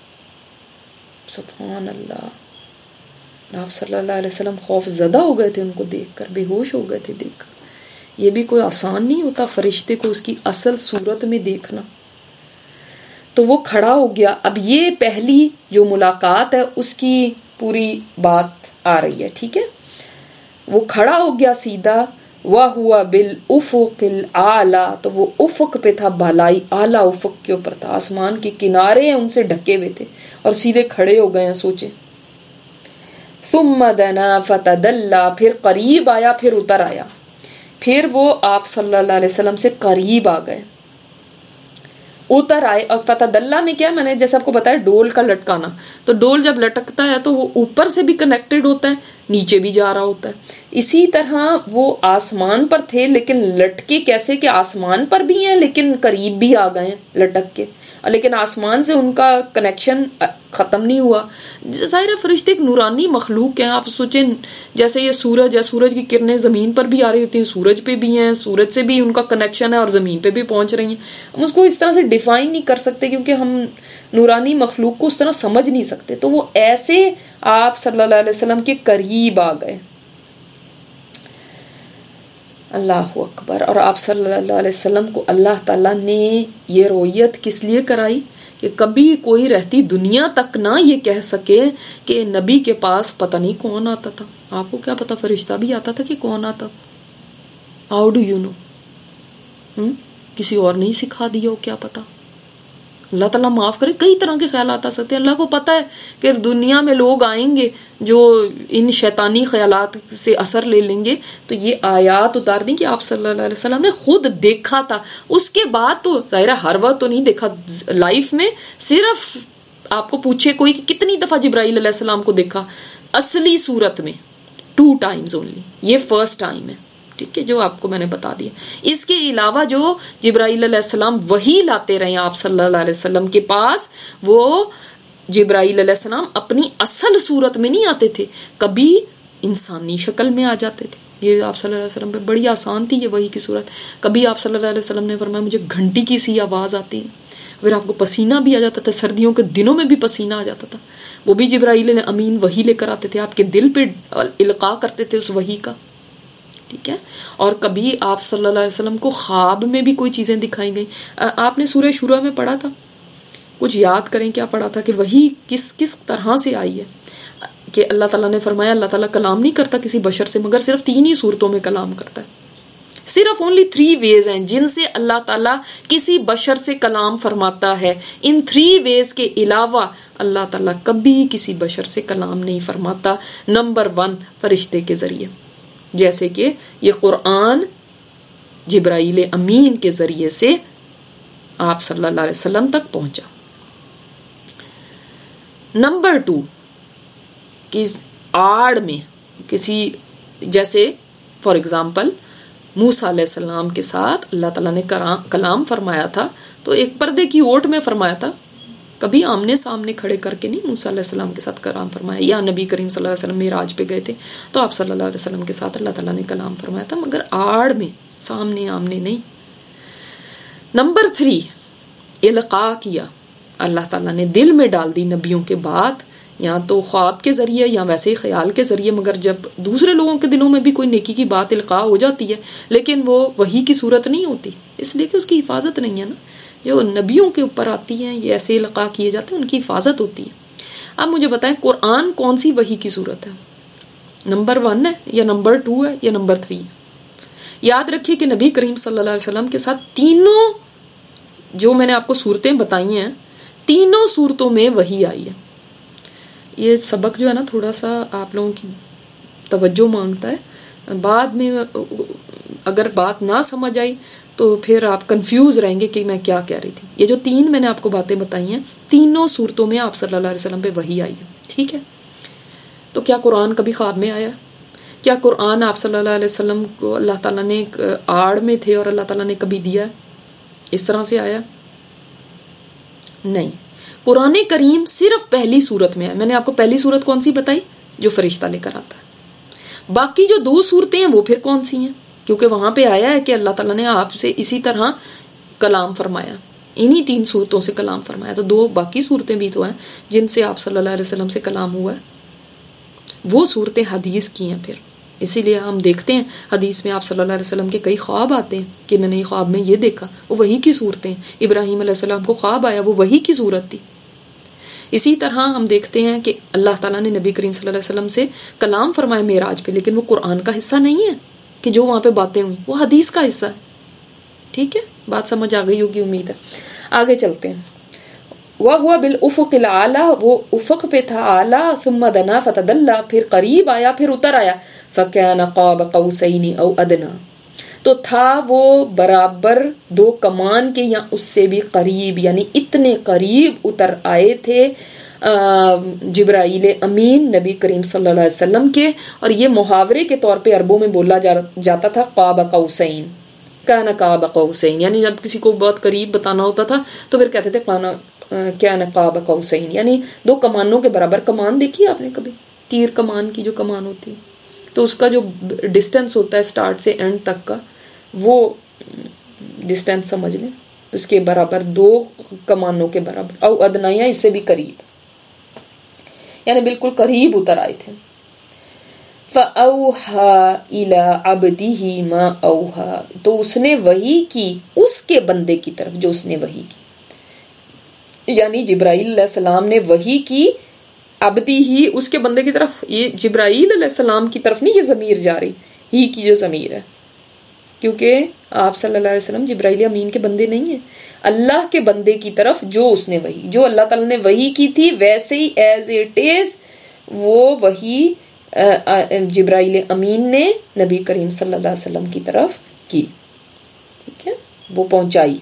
سبحان اللہ. آپ صلی اللہ علیہ وسلم خوف زدہ ہو گئے تھے ان کو دیکھ کر، بے ہوش ہو گئے تھے دیکھ کر. یہ بھی کوئی آسان نہیں ہوتا فرشتے کو اس کی اصل صورت میں دیکھنا. تو وہ کھڑا ہو گیا. اب یہ پہلی جو ملاقات ہے اس کی پوری بات آ رہی ہے، ٹھیک ہے. وہ کھڑا ہو گیا سیدھا، وَهُوَ بِالْأُفُقِ الْأَعْلَى، تو وہ افق پہ تھا، بالائی اعلیٰ افق کے اوپر تھا. آسمان کے کنارے ان سے ڈھکے ہوئے تھے اور سیدھے کھڑے ہو گئے ہیں. سوچیں. ثُمَّ دَنَا فَتَدَلَّى، پھر قریب آیا، پھر اتر آیا. پھر وہ آپ صلی اللہ علیہ وسلم سے قریب آ گئے، اتر آئے. اور فتدلہ میں کیا، میں نے جیسے آپ کو بتایا ڈول کا لٹکانا، تو ڈول جب لٹکتا ہے تو وہ اوپر سے بھی کنیکٹڈ ہوتا ہے، نیچے بھی جا رہا ہوتا ہے. اسی طرح وہ آسمان پر تھے لیکن لٹکے کیسے کہ آسمان پر بھی ہیں لیکن قریب بھی آ گئے ہیں لٹک کے، لیکن آسمان سے ان کا کنیکشن ختم نہیں ہوا. ظاہر فرشتے ایک نورانی مخلوق ہیں. آپ سوچیں جیسے یہ سورج ہے، سورج کی کرنیں زمین پر بھی آ رہی ہوتی ہیں، سورج پہ بھی ہیں، سورج سے بھی ان کا کنیکشن ہے اور زمین پہ بھی پہنچ رہی ہیں. ہم اس کو اس طرح سے ڈیفائن نہیں کر سکتے کیونکہ ہم نورانی مخلوق کو اس طرح سمجھ نہیں سکتے. تو وہ ایسے آپ صلی اللہ علیہ وسلم کے قریب آ گئے. اللہ اکبر. اور آپ صلی اللہ علیہ وسلم کو اللہ تعالیٰ نے یہ رویت کس لیے کرائی کہ کبھی کوئی رہتی دنیا تک نہ یہ کہہ سکے کہ نبی کے پاس پتہ نہیں کون آتا تھا. آپ کو کیا پتا فرشتہ بھی آتا تھا کہ کون آتا؟ How do you know? کسی اور نہیں سکھا دیا ہو، کیا پتا. اللہ تعالیٰ معاف کرے، کئی طرح کے خیالات آ سکتے ہیں. اللہ کو پتا ہے کہ دنیا میں لوگ آئیں گے جو ان شیطانی خیالات سے اثر لے لیں گے، تو یہ آیات اتار دیں کہ آپ صلی اللہ علیہ وسلم نے خود دیکھا تھا. اس کے بعد تو ظاہر ہر وقت تو نہیں دیکھا لائف میں، صرف آپ کو پوچھے کوئی کہ کتنی دفعہ جبرائیل علیہ السلام کو دیکھا اصلی صورت میں، 2 times اونلی. یہ فرسٹ ٹائم ہے، ٹھیک ہے، جو آپ کو میں نے بتا دیا. اس کے علاوہ جو جبرائیل علیہ السلام وہی لاتے رہے آپ صلی اللہ علیہ وسلم کے پاس، وہ جبرائیل علیہ السلام اپنی اصل صورت میں نہیں آتے تھے، کبھی انسانی شکل میں آ جاتے تھے. یہ آپ صلی اللہ علیہ وسلم پہ بڑی آسان تھی یہ وحی کی صورت. کبھی آپ صلی اللہ علیہ وسلم نے فرمایا مجھے گھنٹی کی سی آواز آتی ہے، پھر آپ کو پسینہ بھی آ جاتا تھا، سردیوں کے دنوں میں بھی پسینہ آ جاتا تھا، وہ بھی جبرائیل امین وحی لے کر آتے تھے، آپ کے دل پہ القاء کرتے تھے اس وحی کا، ٹھیک ہے. اور کبھی آپ صلی اللہ علیہ وسلم کو خواب میں بھی کوئی چیزیں دکھائی گئی. آپ نے سورہ شورى میں پڑھا تھا، کچھ یاد کریں کیا پڑھا تھا کہ وحی کس طرح سے آئی ہے. کہ اللہ تعالیٰ نے فرمایا اللہ تعالیٰ کلام نہیں کرتا کسی بشر سے مگر صرف 3 ہی صورتوں میں کلام کرتا ہے. صرف اونلی 3 ways ہیں جن سے اللہ تعالیٰ کسی بشر سے کلام فرماتا ہے. ان 3 ways کے علاوہ اللہ تعالیٰ کبھی کسی بشر سے کلام نہیں فرماتا. نمبر 1 فرشتے کے ذریعے، جیسے کہ یہ قرآن جبرائیل امین کے ذریعے سے آپ صلی اللہ علیہ وسلم تک پہنچا. نمبر 2 کس آڑ میں کسی, جیسے فار ایگزامپل موسیٰ علیہ السلام کے ساتھ اللہ تعالیٰ نے کلام فرمایا تھا تو ایک پردے کی اوٹ میں فرمایا تھا, کبھی آمنے سامنے کھڑے کر کے نہیں موسیٰ علیہ السلام کے ساتھ کلام فرمایا. یا نبی کریم صلی اللہ علیہ وسلم معراج پہ گئے تھے تو آپ صلی اللہ علیہ وسلم کے ساتھ اللہ تعالیٰ نے کلام فرمایا تھا, مگر آڑ میں, سامنے آمنے نہیں. نمبر 3 القاء کیا, اللہ تعالیٰ نے دل میں ڈال دی نبیوں کے بات, یا تو خواب کے ذریعے یا ویسے ہی خیال کے ذریعے, مگر جب دوسرے لوگوں کے دلوں میں بھی کوئی نیکی کی بات القاء ہو جاتی ہے لیکن وہ وحی کی صورت نہیں ہوتی, اس لیے کہ اس کی حفاظت نہیں ہے نا. جو نبیوں کے اوپر آتی ہیں یہ ایسے القاء کیے جاتے ہیں, ان کی حفاظت ہوتی ہے. اب مجھے بتائیں قرآن کون سی وحی کی صورت ہے؟ نمبر 1 ہے یا نمبر 2 ہے یا نمبر 3 ہے؟ یاد رکھیے کہ نبی کریم صلی اللہ علیہ وسلم کے ساتھ تینوں جو میں نے آپ کو صورتیں بتائی ہیں, تینوں صورتوں میں وحی آئی ہے. یہ سبق جو ہے نا تھوڑا سا آپ لوگوں کی توجہ مانگتا ہے, بعد میں اگر بات نہ سمجھ آئی تو پھر آپ کنفیوز رہیں گے کہ میں کیا کہہ رہی تھی. یہ جو 3 میں نے آپ کو باتیں بتائی ہیں, تینوں صورتوں میں آپ صلی اللہ علیہ وسلم پہ وحی آئی ہے. ٹھیک ہے, تو کیا قرآن کبھی خواب میں آیا؟ کیا قرآن آپ صلی اللہ علیہ وسلم کو اللہ تعالیٰ نے آڑ میں تھے اور اللہ تعالیٰ نے کبھی دیا, اس طرح سے آیا؟ نہیں. قرآن کریم صرف پہلی صورت میں ہے. میں نے آپ کو پہلی صورت کون سی بتائی؟ جو فرشتہ لے کر آتا ہے. باقی جو 2 صورتیں ہیں وہ پھر کون سی ہیں؟ کیونکہ وہاں پہ آیا ہے کہ اللہ تعالیٰ نے آپ سے اسی طرح کلام فرمایا, انہی 3 صورتوں سے کلام فرمایا. تو 2 باقی صورتیں بھی تو ہیں جن سے آپ صلی اللہ علیہ وسلم سے کلام ہوا ہے, وہ صورتیں حدیث کی ہیں. پھر اسی لیے ہم دیکھتے ہیں حدیث میں آپ صلی اللہ علیہ وسلم کے کئی خواب آتے ہیں کہ میں نے خواب میں یہ دیکھا, وہ وحی کی صورتیں. ابراہیم علیہ السلام کو خواب آیا, وہ وحی کی صورت تھی. اسی طرح ہم دیکھتے ہیں کہ اللہ تعالیٰ نے نبی کریم صلی اللہ علیہ وسلم سے کلام فرمایا معراج پہ, لیکن وہ قرآن کا حصہ نہیں ہے کہ جو وہاں پہ باتیں ہوئی, وہ حدیث کا حصہ ہے. ٹھیک ہے, بات سمجھ آ گئی ہوگی امید ہے. آگے چلتے ہیں. وَهُوَ بِالْأُفُقِ الْأَعْلَى, وہ افق پہ تھا اعلیٰ. ثُمَّ دَنَا فَتَدَلَّى, پھر قریب آیا پھر اتر آیا. فَكَانَ قَابَ قَوْسَيْنِ أَوْ أَدْنَىٰ, تو تھا وہ برابر 2 کمان کے یا اس سے بھی قریب, یعنی اتنے قریب اتر آئے تھے جبرائیل امین نبی کریم صلی اللہ علیہ وسلم کے. اور یہ محاورے کے طور پہ عربوں میں بولا جاتا تھا قاب قوسین, کان قاب قوسین, یعنی جب کسی کو بہت قریب بتانا ہوتا تھا تو پھر کہتے تھے کان قاب قوسین, یعنی 2 کمانوں کے برابر. کمان دیکھی آپ نے کبھی؟ تیر کمان کی جو کمان ہوتی ہے تو اس کا جو ڈسٹینس ہوتا ہے سٹارٹ سے اینڈ تک کا, وہ ڈسٹینس سمجھ لیں, اس کے برابر 2 کمانوں کے برابر. او ادنا, یا اس سے بھی قریب, یعنی بالکل قریب اتر آئے تھے. فَأَوْحَى إِلَىٰ عَبْدِهِ مَا أَوْحَى, تو اس نے وحی کی اس کے بندے کی طرف جو اس نے وحی کی, یعنی جبرائیل علیہ السلام نے وحی کی عبدی ہی, اس کے بندے کی طرف. یہ جبرائیل علیہ السلام کی طرف نہیں یہ ضمیر جا رہی, ہی کی جو ضمیر ہے, کیونکہ آپ صلی اللہ علیہ وسلم جبرائیل امین کے بندے نہیں ہیں, اللہ کے بندے کی طرف جو اس نے وحی, جو اللہ تعالیٰ نے وحی کی تھی ویسے ہی ایز اٹ از وہ وحی جبرائیل امین نے نبی کریم صلی اللہ علیہ وسلم کی طرف کی. ٹھیک ہے, وہ پہنچائی.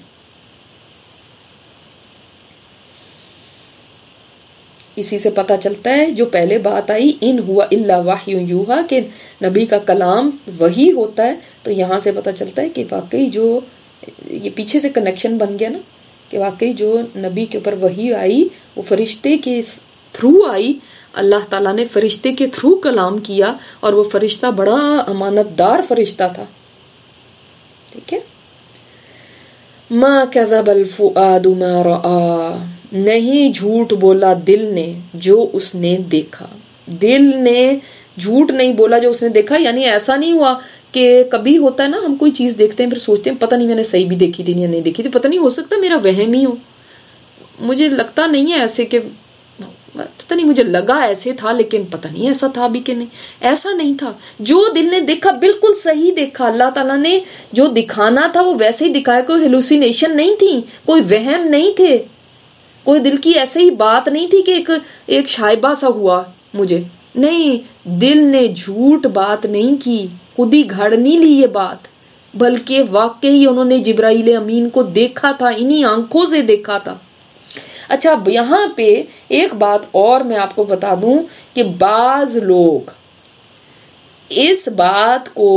اسی سے پتہ چلتا ہے جو پہلے بات آئی ان ہوا الا وحی یوحا, کہ نبی کا کلام وحی ہوتا ہے, تو یہاں سے پتہ چلتا ہے کہ واقعی جو یہ پیچھے سے کنیکشن بن گیا نا, کہ واقعی جو نبی کے اوپر وحی آئی وہ فرشتے کے تھرو آئی. اللہ تعالیٰ نے فرشتے کے تھرو کلام کیا اور وہ فرشتہ بڑا امانت دار فرشتہ تھا. ٹھیک ہے. ما کذب الفؤاد ما رآ, نہیں جھوٹ بولا دل نے جو اس نے دیکھا. دل نے جھوٹ نہیں بولا جو اس نے دیکھا, یعنی ایسا نہیں ہوا کہ کبھی ہوتا ہے نا ہم کوئی چیز دیکھتے ہیں پھر سوچتے ہیں پتہ نہیں میں نے صحیح بھی دیکھی تھی یا نہیں دیکھی تھی, پتہ نہیں ہو سکتا میرا وہم ہی ہو, مجھے لگتا نہیں ہے ایسے, کہ پتہ نہیں مجھے لگا ایسے تھا لیکن پتہ نہیں ایسا تھا بھی کہ نہیں. ایسا نہیں تھا, جو دل نے دیکھا بالکل صحیح دیکھا. اللہ تعالیٰ نے جو دکھانا تھا وہ ویسے ہی دکھایا, کوئی ہیلوسینیشن نہیں تھی, کوئی وہم نہیں تھے, کوئی دل کی ایسے ہی بات نہیں تھی کہ ایک شائبہ سا ہوا مجھے, نہیں. دل نے جھوٹ بات نہیں کی, خود ہی گھڑ نہیں لی یہ بات, بلکہ واقعی انہوں نے جبرائیل امین کو دیکھا تھا، انہی آنکھوں سے دیکھا تھا۔ اچھا، اب یہاں پہ ایک بات اور میں آپ کو بتا دوں کہ بعض لوگ اس بات کو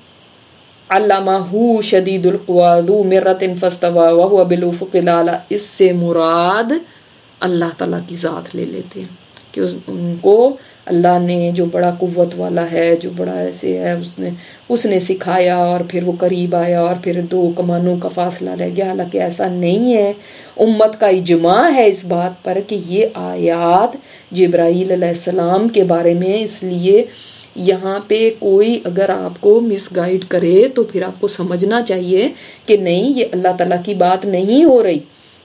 علمہ شدید القوی ذو مرۃ فاستوی وہو بالافق الاعلی، اس سے مراد اللہ تعالیٰ کی ذات لے لیتے ہیں کہ ان کو اللہ نے جو بڑا قوت والا ہے، جو بڑا ایسے ہے، اس نے سکھایا اور پھر وہ قریب آیا اور پھر 2 کمانوں کا فاصلہ رہ گیا، حالانکہ ایسا نہیں ہے۔ امت کا اجماع ہے اس بات پر کہ یہ آیات جبرائیل علیہ السلام کے بارے میں، اس لیے یہاں پہ کوئی اگر آپ کو مس گائیڈ کرے تو پھر آپ کو سمجھنا چاہیے کہ نہیں، یہ اللہ تعالیٰ کی بات نہیں ہو رہی۔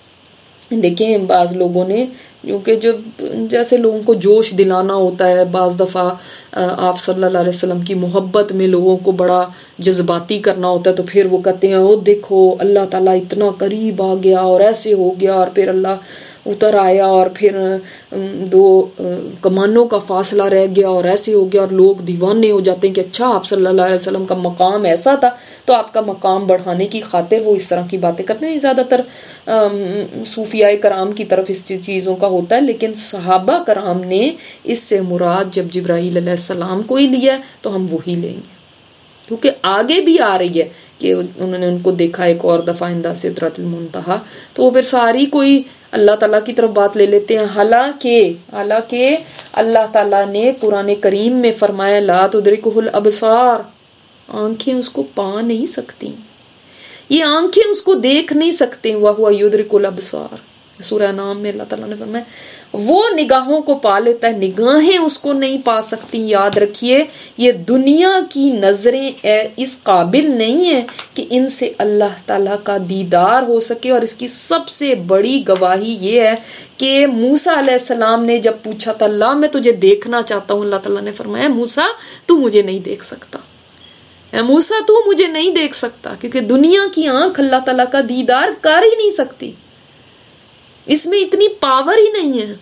دیکھیں بعض لوگوں نے، کیونکہ جب جیسے لوگوں کو جوش دلانا ہوتا ہے، بعض دفعہ آپ صلی اللہ علیہ وسلم کی محبت میں لوگوں کو بڑا جذباتی کرنا ہوتا ہے، تو پھر وہ کہتے ہیں او دیکھو اللہ تعالیٰ اتنا قریب آ گیا اور ایسے ہو گیا، اور پھر اللہ اتر آیا اور پھر 2 کمانوں کا فاصلہ رہ گیا اور ایسے ہو گیا، اور لوگ دیوانے ہو جاتے ہیں کہ اچھا آپ صلی اللہ علیہ وسلم کا مقام ایسا تھا، تو آپ کا مقام بڑھانے کی خاطر وہ اس طرح کی باتیں کرتے ہیں۔ زیادہ تر صوفیاء کرام کی طرف اس چیزوں کا ہوتا ہے، لیکن صحابہ کرام نے اس سے مراد جب جبرائیل علیہ السلام کو ہی لیا تو ہم وہی لیں گے، کیونکہ آگے بھی آ رہی ہے کہ انہوں نے ان کو دیکھا ایک اور دفعہ عند سدرۃ المنتہا، تو وہ پھر ساری کوئی اللہ تعالیٰ کی طرف بات لے لیتے ہیں، حالانکہ اللہ تعالیٰ نے قرآن کریم میں فرمایا لا تدرکہ الابصار، آنکھیں اس کو پا نہیں سکتی، یہ آنکھیں اس کو دیکھ نہیں سکتے، وہو یدرک الابصار، سورہ نام میں اللہ تعالیٰ نے فرمایا وہ نگاہوں کو پا لیتا ہے، نگاہیں اس کو نہیں پا سکتی۔ یاد رکھیے یہ دنیا کی نظریں اس قابل نہیں ہیں کہ ان سے اللہ تعالیٰ کا دیدار ہو سکے، اور اس کی سب سے بڑی گواہی یہ ہے کہ موسیٰ علیہ السلام نے جب پوچھا تھا اللہ میں تجھے دیکھنا چاہتا ہوں، اللہ تعالیٰ نے فرمایا موسیٰ تو مجھے نہیں دیکھ سکتا، موسیٰ تو مجھے نہیں دیکھ سکتا، کیونکہ دنیا کی آنکھ اللہ تعالیٰ کا دیدار کر ہی نہیں سکتی، اس میں اتنی پاور ہی نہیں ہے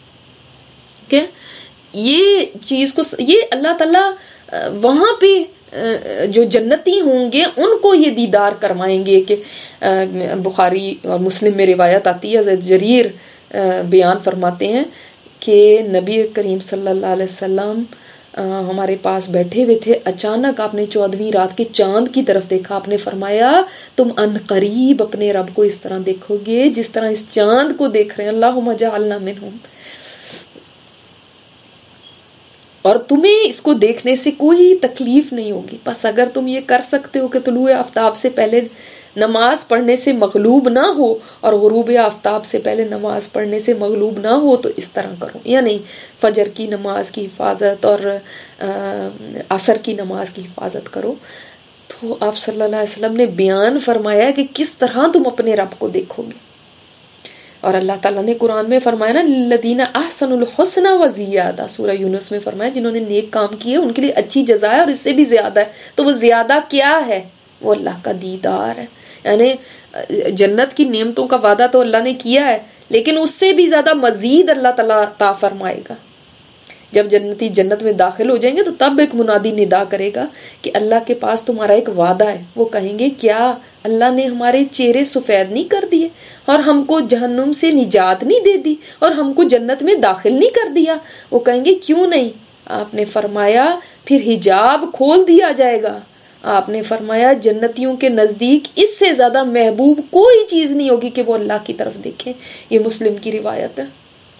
کہ یہ چیز کو، یہ اللہ تعالیٰ وہاں پہ جو جنتی ہوں گے ان کو یہ دیدار کروائیں گے کہ بخاری اور مسلم میں روایت آتی ہے، حضرت جریر بیان فرماتے ہیں کہ نبی کریم صلی اللہ علیہ وسلم ہمارے پاس بیٹھے ہوئے تھے، اچانک آپ نے 14ویں رات کے چاند کی طرف دیکھا، آپ نے فرمایا تم ان قریب اپنے رب کو اس طرح دیکھو گے جس طرح اس چاند کو دیکھ رہے ہیں، اللہم اجعلنا منہم، اور تمہیں اس کو دیکھنے سے کوئی تکلیف نہیں ہوگی، بس اگر تم یہ کر سکتے ہو کہ طلوع آفتاب سے پہلے نماز پڑھنے سے مغلوب نہ ہو اور غروب آفتاب سے پہلے نماز پڑھنے سے مغلوب نہ ہو تو اس طرح کرو، یعنی فجر کی نماز کی حفاظت اور عصر کی نماز کی حفاظت کرو۔ تو آپ صلی اللہ علیہ وسلم نے بیان فرمایا کہ کس طرح تم اپنے رب کو دیکھو گے، اور اللہ تعالیٰ نے قرآن میں فرمایا نا للذین احسنوا الحسنی وزیادہ، سورہ یونس میں فرمایا جنہوں نے نیک کام کیے ان کے لیے اچھی جزا ہے اور اس سے بھی زیادہ ہے، تو وہ زیادہ کیا ہے؟ وہ اللہ کا دیدار ہے، یعنی جنت کی نعمتوں کا وعدہ تو اللہ نے کیا ہے، لیکن اس سے بھی زیادہ مزید اللہ تعالیٰ عطا فرمائے گا۔ جب جنتی جنت میں داخل ہو جائیں گے تو تب ایک منادی ندا کرے گا کہ اللہ کے پاس تمہارا ایک وعدہ ہے، وہ کہیں گے کیا اللہ نے ہمارے چہرے سفید نہیں کر دیے اور ہم کو جہنم سے نجات نہیں دے دی اور ہم کو جنت میں داخل نہیں کر دیا؟ وہ کہیں گے کیوں نہیں؟ آپ نے فرمایا پھر حجاب کھول دیا جائے گا، آپ نے فرمایا جنتیوں کے نزدیک اس سے زیادہ محبوب کوئی چیز نہیں ہوگی کہ وہ اللہ کی طرف دیکھیں۔ یہ مسلم کی روایت ہے،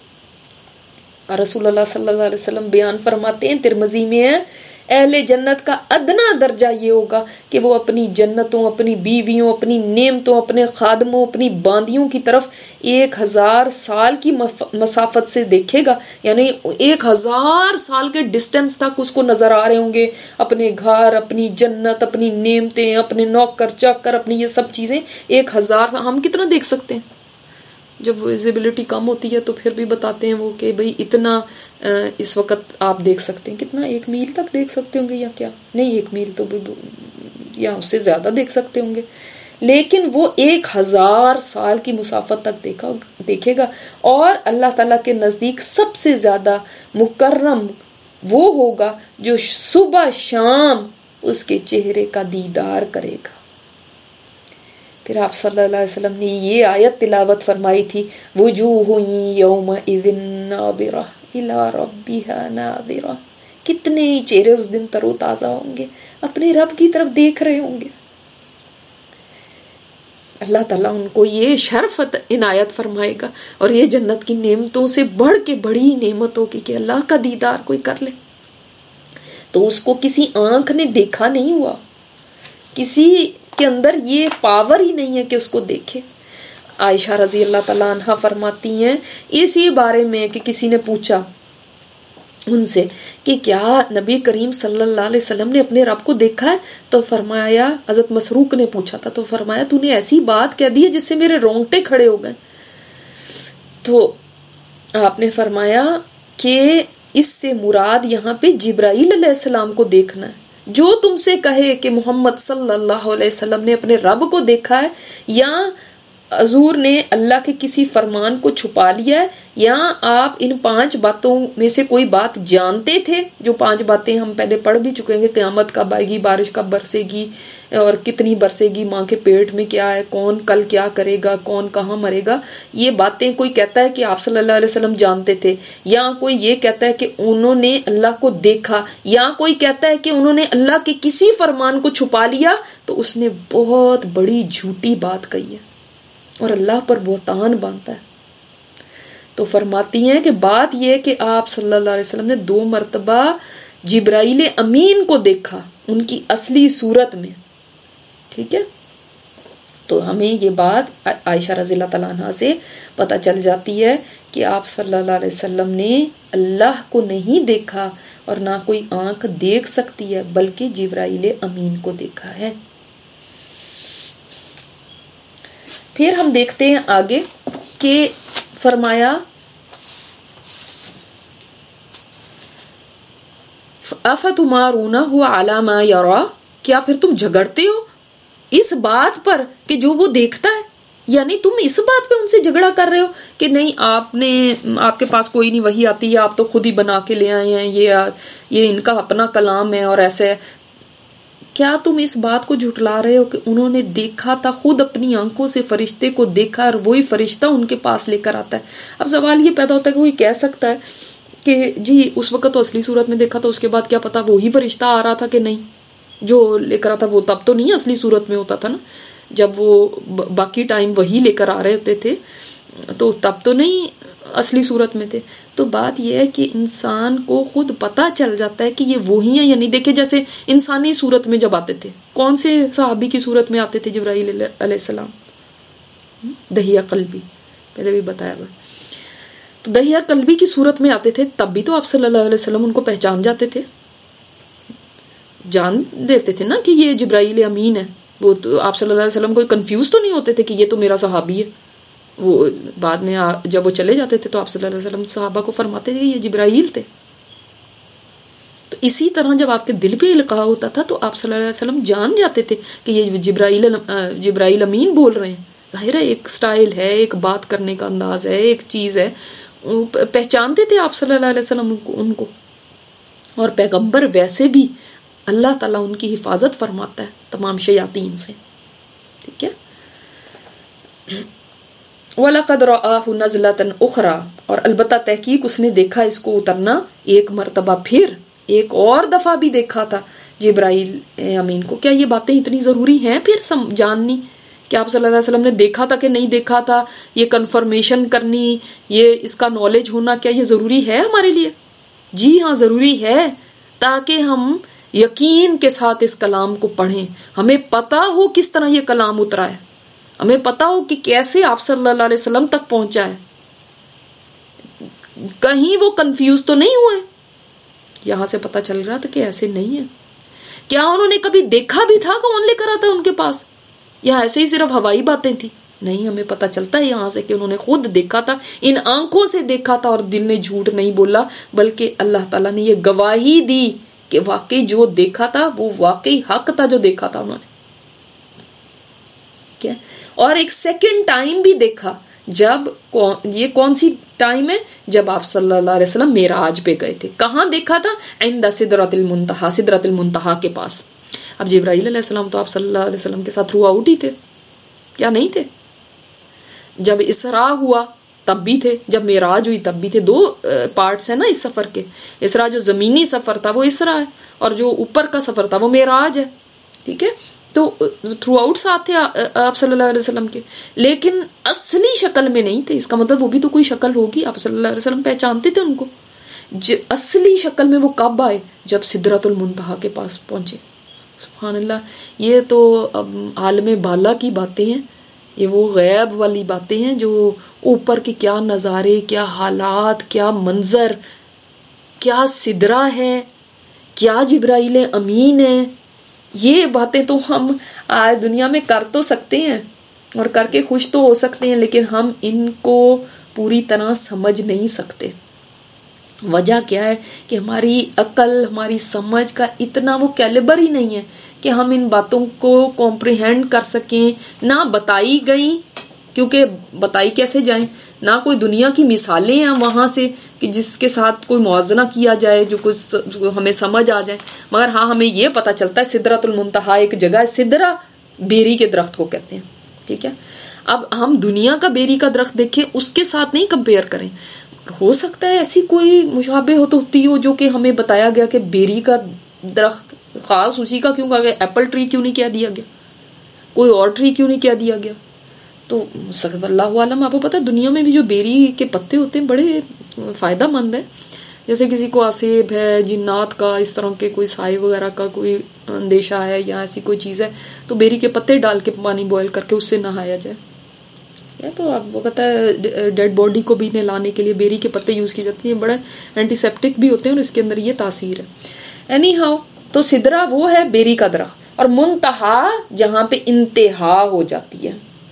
اور رسول اللہ صلی اللہ علیہ وسلم بیان فرماتے ہیں، ترمذی میں ہے، اہل جنت کا ادنا درجہ یہ ہوگا کہ وہ اپنی جنتوں، اپنی بیویوں، اپنی نعمتوں، اپنے خادموں، اپنی باندیوں کی طرف 1000 سال کی مسافت سے دیکھے گا، یعنی 1000 سال کے ڈسٹینس تک اس کو نظر آ رہے ہوں گے، اپنے گھر، اپنی جنت، اپنی نعمتیں، اپنے نوکر چاکر، اپنی یہ سب چیزیں 1000۔ ہم کتنا دیکھ سکتے ہیں؟ جب ویزیبلٹی کم ہوتی ہے تو پھر بھی بتاتے ہیں وہ کہ بھئی اتنا اس وقت آپ دیکھ سکتے ہیں، کتنا 1 میل تک دیکھ سکتے ہوں گے یا کیا نہیں، 1 میل تو یا اس سے زیادہ دیکھ سکتے ہوں گے، لیکن وہ 1000 سال کی مسافت تک دیکھے گا، اور اللہ تعالیٰ کے نزدیک سب سے زیادہ مکرم وہ ہوگا جو صبح شام اس کے چہرے کا دیدار کرے گا۔ پھر آپ صلی اللہ علیہ وسلم نے یہ آیت تلاوت فرمائی تھی، وجوہ یومئذ ناظرہ الی ربها ناظرہ، کتنے ہی چہرے اس دن تر و تازہ ہوں گے، اپنے رب کی طرف دیکھ رہے ہوں گے۔ اللہ تعالیٰ ان کو یہ شرف عنایت فرمائے گا، اور یہ جنت کی نعمتوں سے بڑھ کے بڑی نعمت ہوگی کہ اللہ کا دیدار کوئی کر لے۔ تو اس کو کسی آنکھ نے دیکھا نہیں ہوا، کسی کے اندر یہ پاور ہی نہیں ہے کہ اس کو دیکھے۔ عائشہ رضی اللہ تعالیٰ عنہ فرماتی ہیں اسی بارے میں کہ کسی نے پوچھا ان سے کہ کیا نبی کریم صلی اللہ علیہ وسلم نے اپنے رب کو دیکھا ہے؟ تو فرمایا، حضرت مسروق نے پوچھا تھا، تو فرمایا تو نے ایسی بات کہہ دی ہے جس سے میرے رونگٹے کھڑے ہو گئے۔ تو آپ نے فرمایا کہ اس سے مراد یہاں پہ جبرائیل علیہ السلام کو دیکھنا ہے۔ جو تم سے کہے کہ محمد صلی اللہ علیہ وسلم نے اپنے رب کو دیکھا ہے، یا حضور نے اللہ کے کسی فرمان کو چھپا لیا ہے، یا آپ ان 5 باتوں میں سے کوئی بات جانتے تھے، جو 5 باتیں ہم پہلے پڑھ بھی چکے ہیں، قیامت کب آئے گی، بارش کب برسے گی، اور کتنی برسے گی، ماں کے پیٹ میں کیا ہے، کون کل کیا کرے گا، کون کہاں مرے گا، یہ باتیں کوئی کہتا ہے کہ آپ صلی اللہ علیہ وسلم جانتے تھے، یا کوئی یہ کہتا ہے کہ انہوں نے اللہ کو دیکھا، یا کوئی کہتا ہے کہ انہوں نے اللہ کے کسی فرمان کو چھپا لیا، تو اس نے بہت بڑی جھوٹی بات کہی ہے اور اللہ پر بہتان باندھتا ہے۔ تو فرماتی ہیں کہ بات یہ کہ آپ صلی اللہ علیہ وسلم نے 2 مرتبہ جبرائیل امین کو دیکھا ان کی اصلی صورت میں، ٹھیک ہے۔ تو ہمیں یہ بات عائشہ رضی اللہ تعالیٰ عنہ سے پتہ چل جاتی ہے کہ آپ صلی اللہ علیہ وسلم نے اللہ کو نہیں دیکھا، اور نہ کوئی آنکھ دیکھ سکتی ہے، بلکہ جبرائیل امین کو دیکھا ہے۔ پھر ہم دیکھتے ہیں آگے کہ فرمایا افتمارونہ علی ما یری، کیا پھر تم جھگڑتے ہو اس بات پر کہ جو وہ دیکھتا ہے؟ یعنی تم اس بات پہ ان سے جھگڑا کر رہے ہو کہ نہیں آپ کے پاس کوئی نہیں وحی آتی ہے، آپ تو خود ہی بنا کے لے آئے ہیں، یہ ان کا اپنا کلام ہے اور ایسے ہے۔ کیا تم اس بات کو جھٹلا رہے ہو کہ انہوں نے دیکھا تھا، خود اپنی آنکھوں سے فرشتے کو دیکھا، اور وہی فرشتہ ان کے پاس لے کر آتا ہے؟ اب سوال یہ پیدا ہوتا ہے کہ کوئی کہہ سکتا ہے کہ جی اس وقت تو اصلی صورت میں دیکھا، تو اس کے بعد کیا پتا وہی فرشتہ آ رہا تھا کہ نہیں، جو لے کر آتا وہ تب تو نہیں اصلی صورت میں ہوتا تھا نا، جب وہ باقی ٹائم وہی لے کر آ رہے ہوتے تھے تو تب تو نہیں اصلی صورت میں تھے۔ تو بات یہ ہے کہ انسان کو خود پتا چل جاتا ہے کہ یہ وہی ہیں یا نہیں۔ دیکھیں جیسے انسانی صورت میں جب آتے تھے، کون سے صحابی کی صورت میں آتے تھے جبرائیل علیہ السلام؟ دحیہ قلبی، پہلے بھی بتایا ہوا۔ تو دحیہ قلبی کی صورت میں آتے تھے، تب بھی تو آپ صلی اللہ علیہ وسلم ان کو پہچان جاتے تھے، جان دیتے تھے نا کہ یہ جبرائیل امین ہے۔ وہ تو آپ صلی اللہ علیہ وسلم کوئی کنفیوز تو نہیں ہوتے تھے کہ یہ تو میرا صحابی ہے۔ وہ بعد میں جب وہ چلے جاتے تھے تو آپ صلی اللہ علیہ وسلم صحابہ کو فرماتے تھے کہ یہ جبرائیل تھے۔ تو اسی طرح جب آپ کے دل پہ القاء ہوتا تھا تو آپ صلی اللہ علیہ وسلم جان جاتے تھے کہ یہ جبرائیل امین بول رہے ہیں۔ ظاہر ہے ایک سٹائل ہے، ایک بات کرنے کا انداز ہے، ایک چیز ہے، پہچانتے تھے آپ صلی اللہ علیہ وسلم ان کو۔ اور پیغمبر ویسے بھی اللہ تعالیٰ ان کی حفاظت فرماتا ہے تمام شیاطین سے، ٹھیک ہے۔ وَلَقَدْ رَآهُ نَزْلَةً أُخْرَى، اور البتہ تحقیق اس نے دیکھا اس کو اترنا ایک مرتبہ، پھر ایک اور دفعہ بھی دیکھا تھا جبرائیل امین کو۔ کیا یہ باتیں اتنی ضروری ہیں پھر جاننی کہ آپ صلی اللہ علیہ وسلم نے دیکھا تھا کہ نہیں دیکھا تھا؟ یہ کنفرمیشن کرنی، یہ اس کا نالج ہونا، کیا یہ ضروری ہے ہمارے لیے؟ جی ہاں ضروری ہے، تاکہ ہم یقین کے ساتھ اس کلام کو پڑھیں، ہمیں پتا ہو کس طرح یہ کلام اترا ہے، ہمیں پتا ہو کہ کیسے آپ صلی اللہ علیہ وسلم تک پہنچا ہے، کہیں وہ کنفیوز تو نہیں ہوئے۔ یہاں سے پتا چل رہا تھا کہ ایسے نہیں ہے۔ کیا انہوں نے کبھی دیکھا بھی تھا کون لے کر آتا ان کے پاس، یا ایسے ہی صرف ہوائی باتیں تھی؟ نہیں، ہمیں پتا چلتا ہے یہاں سے کہ انہوں نے خود دیکھا تھا، ان آنکھوں سے دیکھا تھا، اور دل نے جھوٹ نہیں بولا، بلکہ اللہ تعالیٰ نے یہ گواہی دی کہ واقعی جو دیکھا تھا وہ واقعی حق تھا جو دیکھا تھا انہوں نے، ٹھیک ہے۔ اور ایک سیکنڈ ٹائم بھی دیکھا، جب یہ کون سی ٹائم ہے؟ جب آپ صلی اللہ علیہ وسلم معراج پہ گئے تھے۔ کہاں دیکھا تھا؟ عند سدرۃ المنتہا، سدرۃ المنتہا کے پاس۔ اب جبرائیل علیہ السلام تو آپ صلی اللہ علیہ وسلم کے ساتھ تھرو آؤٹ ہی تھے، کیا نہیں تھے؟ جب اسراء ہوا تب بھی تھے، جب معراج ہوئی تب بھی تھے. 2 پارٹس ہیں نا اس سفر کے. اسراء جو زمینی سفر تھا وہ اسراء ہے، اور جو اوپر کا سفر تھا وہ معراج ہے. ٹھیک ہے، تو تھرو آؤٹ ساتھ تھے آپ صلی اللہ علیہ وسلم کے، لیکن اصلی شکل میں نہیں تھے. اس کا مطلب وہ بھی تو کوئی شکل ہوگی، آپ صلی اللہ علیہ وسلم پہچانتے تھے ان کو. اصلی شکل میں وہ کب آئے؟ جب سدرۃ المنتہا کے پاس پہنچے. سبحان اللہ. یہ تو عالم بالا کی باتیں ہیں، یہ وہ غیب والی باتیں ہیں جو اوپر کے کیا نظارے، کیا حالات، کیا منظر، کیا سدرہ ہے، کیا جبرائیل امین ہے. یہ باتیں تو ہم آج دنیا میں کر تو سکتے ہیں اور کر کے خوش تو ہو سکتے ہیں، لیکن ہم ان کو پوری طرح سمجھ نہیں سکتے. وجہ کیا ہے کہ ہماری عقل، ہماری سمجھ کا اتنا وہ کیلیبر ہی نہیں ہے کہ ہم ان باتوں کو کمپریہینڈ کر سکیں. نہ بتائی گئیں، کیونکہ بتائی کیسے جائیں، نہ کوئی دنیا کی مثالیں ہیں وہاں سے کہ جس کے ساتھ کوئی موازنہ کیا جائے جو کچھ ہمیں سمجھ آ جائے. مگر ہاں ہمیں یہ پتہ چلتا ہے سدرۃ المنتہا ایک جگہ ہے. سدرہ بیری کے درخت کو کہتے ہیں. ٹھیک ہے، اب ہم دنیا کا بیری کا درخت دیکھیں، اس کے ساتھ نہیں کمپیئر کریں. ہو سکتا ہے ایسی کوئی مشابہ ہوتی ہو جو کہ ہمیں بتایا گیا کہ بیری کا درخت خاص اسی کا کیوں کہا گیا، ایپل ٹری کیوں نہیں کہہ دیا گیا، کوئی اور ٹری کیوں نہیں کہہ دیا گیا. تو اللہ عالم. آپ کو پتا ہے دنیا میں بھی جو بیری کے پتے ہوتے ہیں بڑے فائدہ مند ہیں. جیسے کسی کو آسیب ہے، جنات کا، اس طرح کے کوئی سائے وغیرہ کا کوئی اندیشہ ہے یا ایسی کوئی چیز ہے، تو بیری کے پتے ڈال کے پانی بوائل کر کے اس سے نہایا جائے. تو آپ کو پتا ہے ڈیڈ باڈی کو بھی نہلانے کے لیے بیری کے پتے یوز کی جاتے ہیں. بڑے اینٹی سیپٹک بھی ہوتے ہیں اور اس کے اندر یہ تاثیر ہے. اینی ہاؤ، تو سدرہ وہ ہے بیری کا درخت، اور منتہا جہاں پہ انتہا ہو جاتی ہے.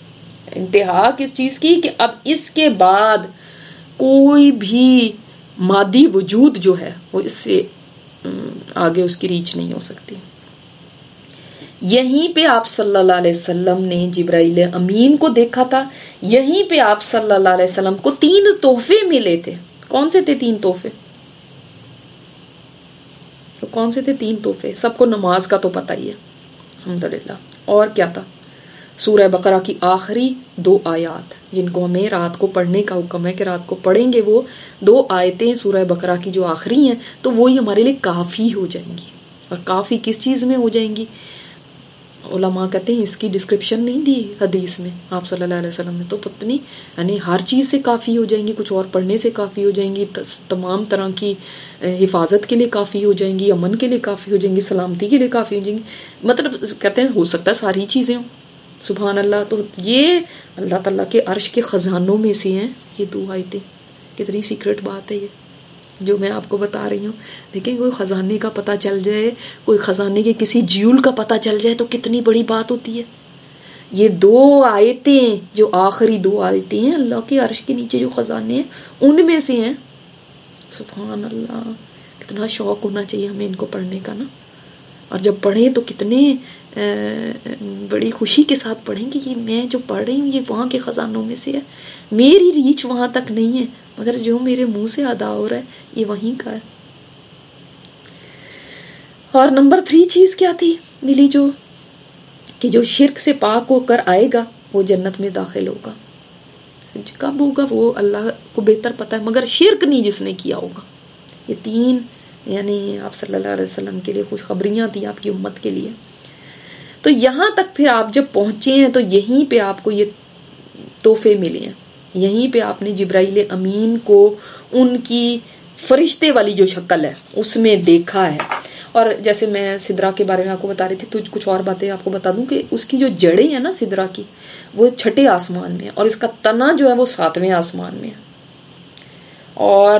انتہا کس چیز کی؟ کہ اب اس کے بعد کوئی بھی مادی وجود جو ہے وہ اس سے آگے اس کی ریچ نہیں ہو سکتی. یہیں پہ آپ صلی اللہ علیہ وسلم نے جبرائیل امین کو دیکھا تھا. یہیں پہ آپ صلی اللہ علیہ وسلم کو 3 تحفے ملے تھے. کون سے تھے 3 تحفے؟ کون سے تھے 3 تحفے؟ سب کو نماز کا تو پتہ ہی ہے الحمدللہ. اور کیا تھا؟ سورہ بقرہ کی آخری 2 آیات جن کو ہمیں رات کو پڑھنے کا حکم ہے کہ رات کو پڑھیں گے. وہ 2 آیتیں سورہ بقرہ کی جو آخری ہیں تو وہی ہمارے لیے کافی ہو جائیں گی. اور کافی کس چیز میں ہو جائیں گی؟ علماء کہتے ہیں اس کی ڈسکرپشن نہیں دی حدیث میں آپ صلی اللہ علیہ وسلم نے، تو پتہ نہیں یعنی ہر چیز سے کافی ہو جائیں گی، کچھ اور پڑھنے سے کافی ہو جائیں گی، تمام طرح کی حفاظت کے لیے کافی ہو جائیں گی، امن کے لیے کافی ہو جائیں گی، سلامتی کے لیے کافی ہو جائیں گی. مطلب کہتے ہیں ہو سکتا ہے ساری چیزیں ہوں. سبحان اللہ. تو یہ اللہ تعالیٰ کے عرش کے خزانوں میں سے ہیں یہ 2 آیتیں. کتنی سیکرٹ بات ہے یہ جو میں آپ کو بتا رہی ہوں. دیکھیں کوئی خزانے کا پتہ چل جائے، کوئی خزانے کے کسی جیول کا پتہ چل جائے تو کتنی بڑی بات ہوتی ہے. یہ 2 آیتیں جو آخری 2 آیتیں ہیں اللہ کے عرش کے نیچے جو خزانے ہیں ان میں سے ہیں. سبحان اللہ. کتنا شوق ہونا چاہیے ہمیں ان کو پڑھنے کا نا. اور جب پڑھیں تو کتنے بڑی خوشی کے ساتھ پڑھیں کہ یہ میں جو پڑھ رہی ہوں یہ وہاں کے خزانوں میں سے ہے. میری ریچ وہاں تک نہیں ہے مگر جو میرے منہ سے ادا ہو رہا ہے یہ وہیں کا ہے. اور نمبر 3 چیز کیا تھی ملی جو کہ جو شرک سے پاک ہو کر آئے گا وہ جنت میں داخل ہوگا. کب ہوگا وہ اللہ کو بہتر پتہ ہے، مگر شرک نہیں جس نے کیا ہوگا. یہ 3 یعنی آپ صلی اللہ علیہ وسلم کے لیے خوشخبریاں تھیں آپ کی امت کے لیے. تو یہاں تک پھر آپ جب پہنچے ہیں تو یہیں پہ آپ کو یہ تحفے ملے ہیں. یہیں پہ آپ نے جبرائیل امین کو ان کی فرشتے والی جو شکل ہے اس میں دیکھا ہے. اور جیسے میں سدرہ کے بارے میں آپ کو بتا رہی تھی تو کچھ اور باتیں آپ کو بتا دوں کہ اس کی جو جڑیں ہیں نا سدرہ کی وہ 6 آسمان میں ہے اور اس کا تنا جو ہے وہ 7ویں آسمان میں ہے. اور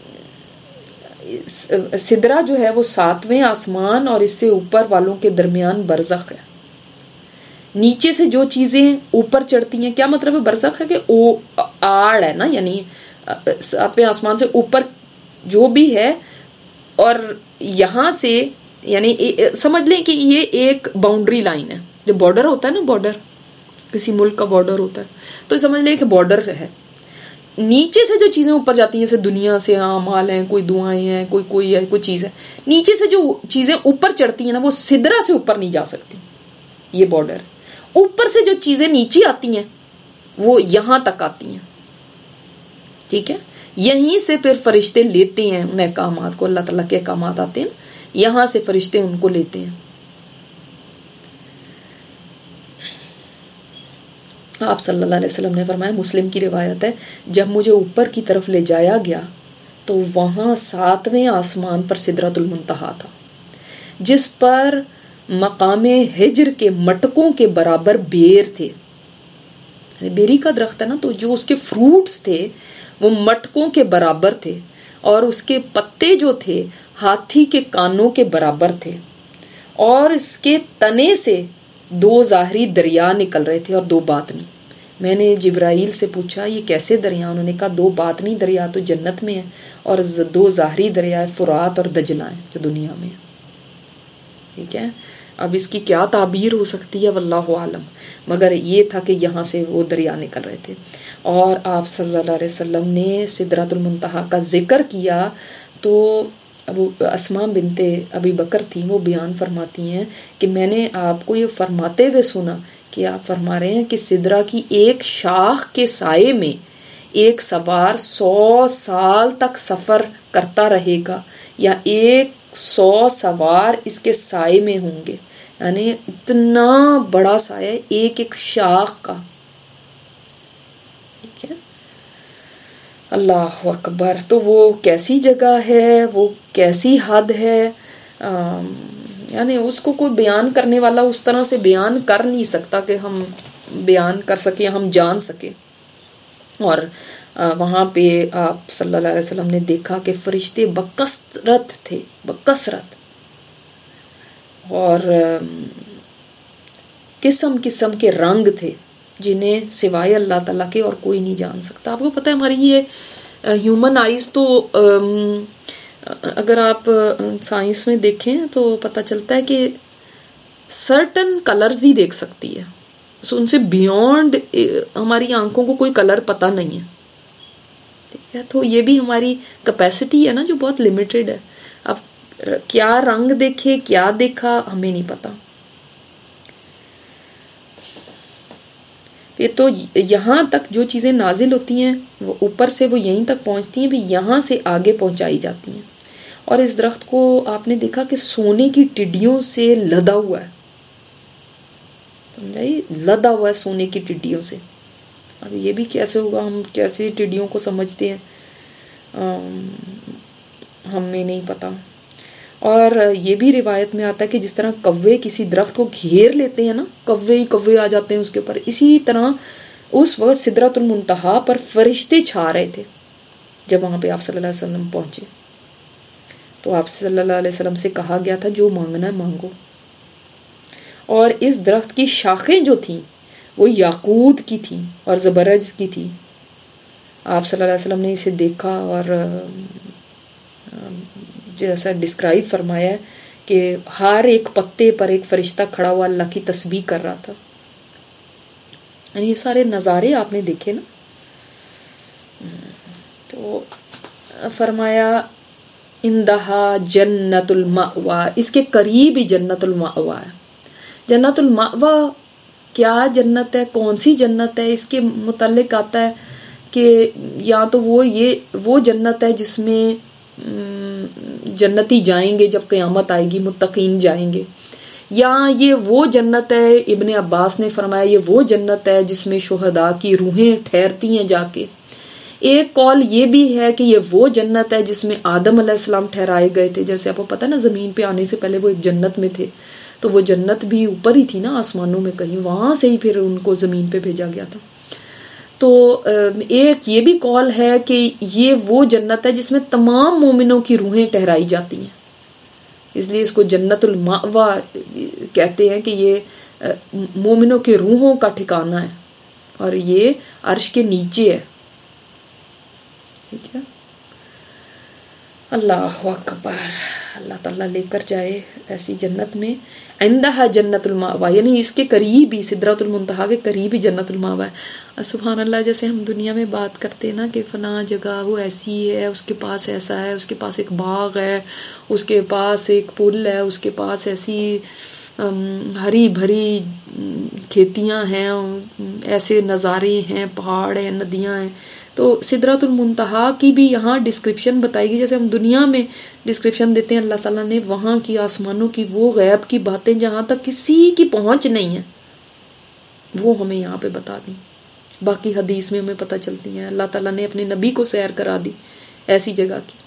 سدرہ جو ہے وہ 7ویں آسمان اور اس سے اوپر والوں کے درمیان برزخ ہے. نیچے سے جو چیزیں اوپر چڑھتی ہیں، کیا مطلب ہے برزخ ہے کہ آڑ ہے نا، یعنی 7ویں آسمان سے اوپر جو بھی ہے. اور یہاں سے یعنی سمجھ لیں کہ یہ ایک باؤنڈری لائن ہے. جو بارڈر ہوتا ہے نا، بارڈر کسی ملک کا بارڈر ہوتا ہے تو سمجھ لیں کہ بارڈر ہے. نیچے سے جو چیزیں اوپر جاتی ہیں جیسے دنیا سے اعمال ہیں، کوئی دعائیں ہیں، کوئی چیز ہے، نیچے سے جو چیزیں اوپر چڑھتی ہیں نا وہ سدرہ سے اوپر نہیں جا سکتی. یہ بارڈر. اوپر سے جو چیزیں نیچے آتی ہیں وہ یہاں تک آتی ہیں. ٹھیک ہے, یہیں سے پھر فرشتے لیتے ہیں ان احکامات کو, اللہ تعالیٰ کے احکامات آتے ہیں یہاں سے فرشتے ان کو لیتے ہیں. آپ صلی اللہ علیہ وسلم نے فرمایا, مسلم کی روایت ہے, جب مجھے اوپر کی طرف لے جایا گیا تو وہاں 7ویں آسمان پر سدرۃ المنتہا تھا, جس پر مقام ہجر کے مٹکوں کے برابر بیر تھے. بیری کا درخت ہے نا, تو جو اس کے فروٹس تھے وہ مٹکوں کے برابر تھے, اور اس کے پتے جو تھے ہاتھی کے کانوں کے برابر تھے, اور اس کے تنے سے 2 ظاہری دریا نکل رہے تھے اور 2 باطنی. میں نے جبرائیل سے پوچھا یہ کیسے دریا؟ انہوں نے کہا 2 باطنی دریا تو جنت میں ہیں, اور 2 ظاہری دریا فرات اور دجلہ ہیں جو دنیا میں ہیں. ٹھیک ہے, اب اس کی کیا تعبیر ہو سکتی ہے واللہ عالم, مگر یہ تھا کہ یہاں سے وہ دریا نکل رہے تھے. اور آپ صلی اللہ علیہ وسلم نے سدرۃ المنتہا کا ذکر کیا تو ابو اسماء بنت ابی بکر تھیں, وہ بیان فرماتی ہیں کہ میں نے آپ کو یہ فرماتے ہوئے سنا کہ آپ فرما رہے ہیں کہ سدرہ کی ایک شاخ کے سائے میں ایک سوار 100 سال تک سفر کرتا رہے گا, یا 100 سوار اس کے سائے میں ہوں گے. یعنی اتنا بڑا سایہ ایک ایک شاخ کا. ٹھیک ہے, اللہ اکبر. تو وہ کیسی جگہ ہے, وہ کیسی حد ہے, یعنی اس کو کوئی بیان کرنے والا اس طرح سے بیان کر نہیں سکتا کہ ہم بیان کر سکیں, ہم جان سکیں. اور وہاں پہ آپ صلی اللہ علیہ وسلم نے دیکھا کہ فرشتے بکثرت تھے, بکثرت, اور قسم قسم کے رنگ تھے جنہیں سوائے اللہ تعالیٰ کے اور کوئی نہیں جان سکتا. آپ کو پتہ ہے ہماری یہ ہیومن آئیز تو اگر آپ سائنس میں دیکھیں تو پتہ چلتا ہے کہ سرٹن کلرز ہی دیکھ سکتی ہے, ان سے بیونڈ ہماری آنکھوں کو کوئی کلر پتہ نہیں ہے. ٹھیک ہے, تو یہ بھی ہماری کیپیسٹی ہے نا جو بہت لمیٹڈ ہے. اب کیا رنگ دیکھے, کیا دیکھا, ہمیں نہیں پتا. یہ تو یہاں تک جو چیزیں نازل ہوتی ہیں وہ اوپر سے وہ یہیں تک پہنچتی ہیں, بھی یہاں سے آگے پہنچائی جاتی ہیں. اور اس درخت کو آپ نے دیکھا کہ سونے کی ٹڈیوں سے لدا ہوا ہے, سمجھائی, لدا ہوا ہے سونے کی ٹڈیوں سے. اب یہ بھی کیسے ہوگا, ہم کیسے ٹڈیوں کو سمجھتے ہیں, ہمیں نہیں پتا. اور یہ بھی روایت میں آتا ہے کہ جس طرح کوے کسی درخت کو گھیر لیتے ہیں نا, کوے ہی کوے آ جاتے ہیں اس کے اوپر, اسی طرح اس وقت سدرۃ المنتہا پر فرشتے چھا رہے تھے. جب وہاں پہ آپ صلی اللہ علیہ وسلم پہنچے تو آپ صلی اللہ علیہ وسلم سے کہا گیا تھا جو مانگنا ہے مانگو. اور اس درخت کی شاخیں جو تھیں وہ یاقوت کی تھیں اور زبرجد کی تھی. آپ صلی اللہ علیہ وسلم نے اسے دیکھا اور جیسا ڈسکرائب فرمایا ہے کہ ہر ایک پتے پر ایک فرشتہ کھڑا ہوا اللہ کی تسبیح کر رہا تھا. یعنی یہ سارے نظارے آپ نے دیکھے نا. تو فرمایا اندہا جنت المأوا, اس کے قریب ہی جنت المأوا ہے. جنت المأوا کیا جنت ہے, کون سی جنت ہے, اس کے متعلق آتا ہے کہ یا تو وہ جنت ہے جس میں جنتی جائیں گے جب قیامت آئے گی, متقین جائیں گے, یا یہ وہ جنت ہے, ابن عباس نے فرمایا یہ وہ جنت ہے جس میں شہداء کی روحیں ٹھہرتی ہیں جا کے. ایک قول یہ بھی ہے کہ یہ وہ جنت ہے جس میں آدم علیہ السلام ٹھہرائے گئے تھے. جیسے آپ کو پتا نا زمین پہ آنے سے پہلے وہ ایک جنت میں تھے, تو وہ جنت بھی اوپر ہی تھی نا آسمانوں میں کہیں, وہاں سے ہی پھر ان کو زمین پہ بھیجا گیا تھا. تو ایک یہ بھی قول ہے کہ یہ وہ جنت ہے جس میں تمام مومنوں کی روحیں ٹھہرائی جاتی ہیں, اس لیے اس کو جنت المأوا کہتے ہیں کہ یہ مومنوں کے روحوں کا ٹھکانہ ہے, اور یہ عرش کے نیچے ہے. ٹھیک ہے, اللہ اکبر, اللہ تعالیٰ لے کر جائے ایسی جنت میں. عندہا جنت المأوا, یعنی اس کے قریب ہی, سدرۃ المنتہا کے قریب ہی جنت المأوا ہے. سبحان اللہ, جیسے ہم دنیا میں بات کرتے ہیں نا کہ فلاں جگہ وہ ایسی ہے, اس کے پاس ایسا ہے, اس کے پاس ایک باغ ہے, اس کے پاس ایک پل ہے, اس کے پاس ایسی ہری بھری کھیتیاں ہیں، ایسے نظارے ہیں، پہاڑ ہیں، ندیاں ہیں. تو سدرۃ المنتہا کی بھی یہاں ڈسکرپشن بتائی گئی، جیسے ہم دنیا میں ڈسکرپشن دیتے ہیں اللہ تعالیٰ نے وہاں کی آسمانوں کی وہ غیب کی باتیں جہاں تک کسی کی پہنچ نہیں ہے وہ ہمیں یہاں پہ بتا دیں. باقی حدیث میں ہمیں پتہ چلتی ہیں. اللہ تعالیٰ نے اپنے نبی کو سیر کرا دی ایسی جگہ کی.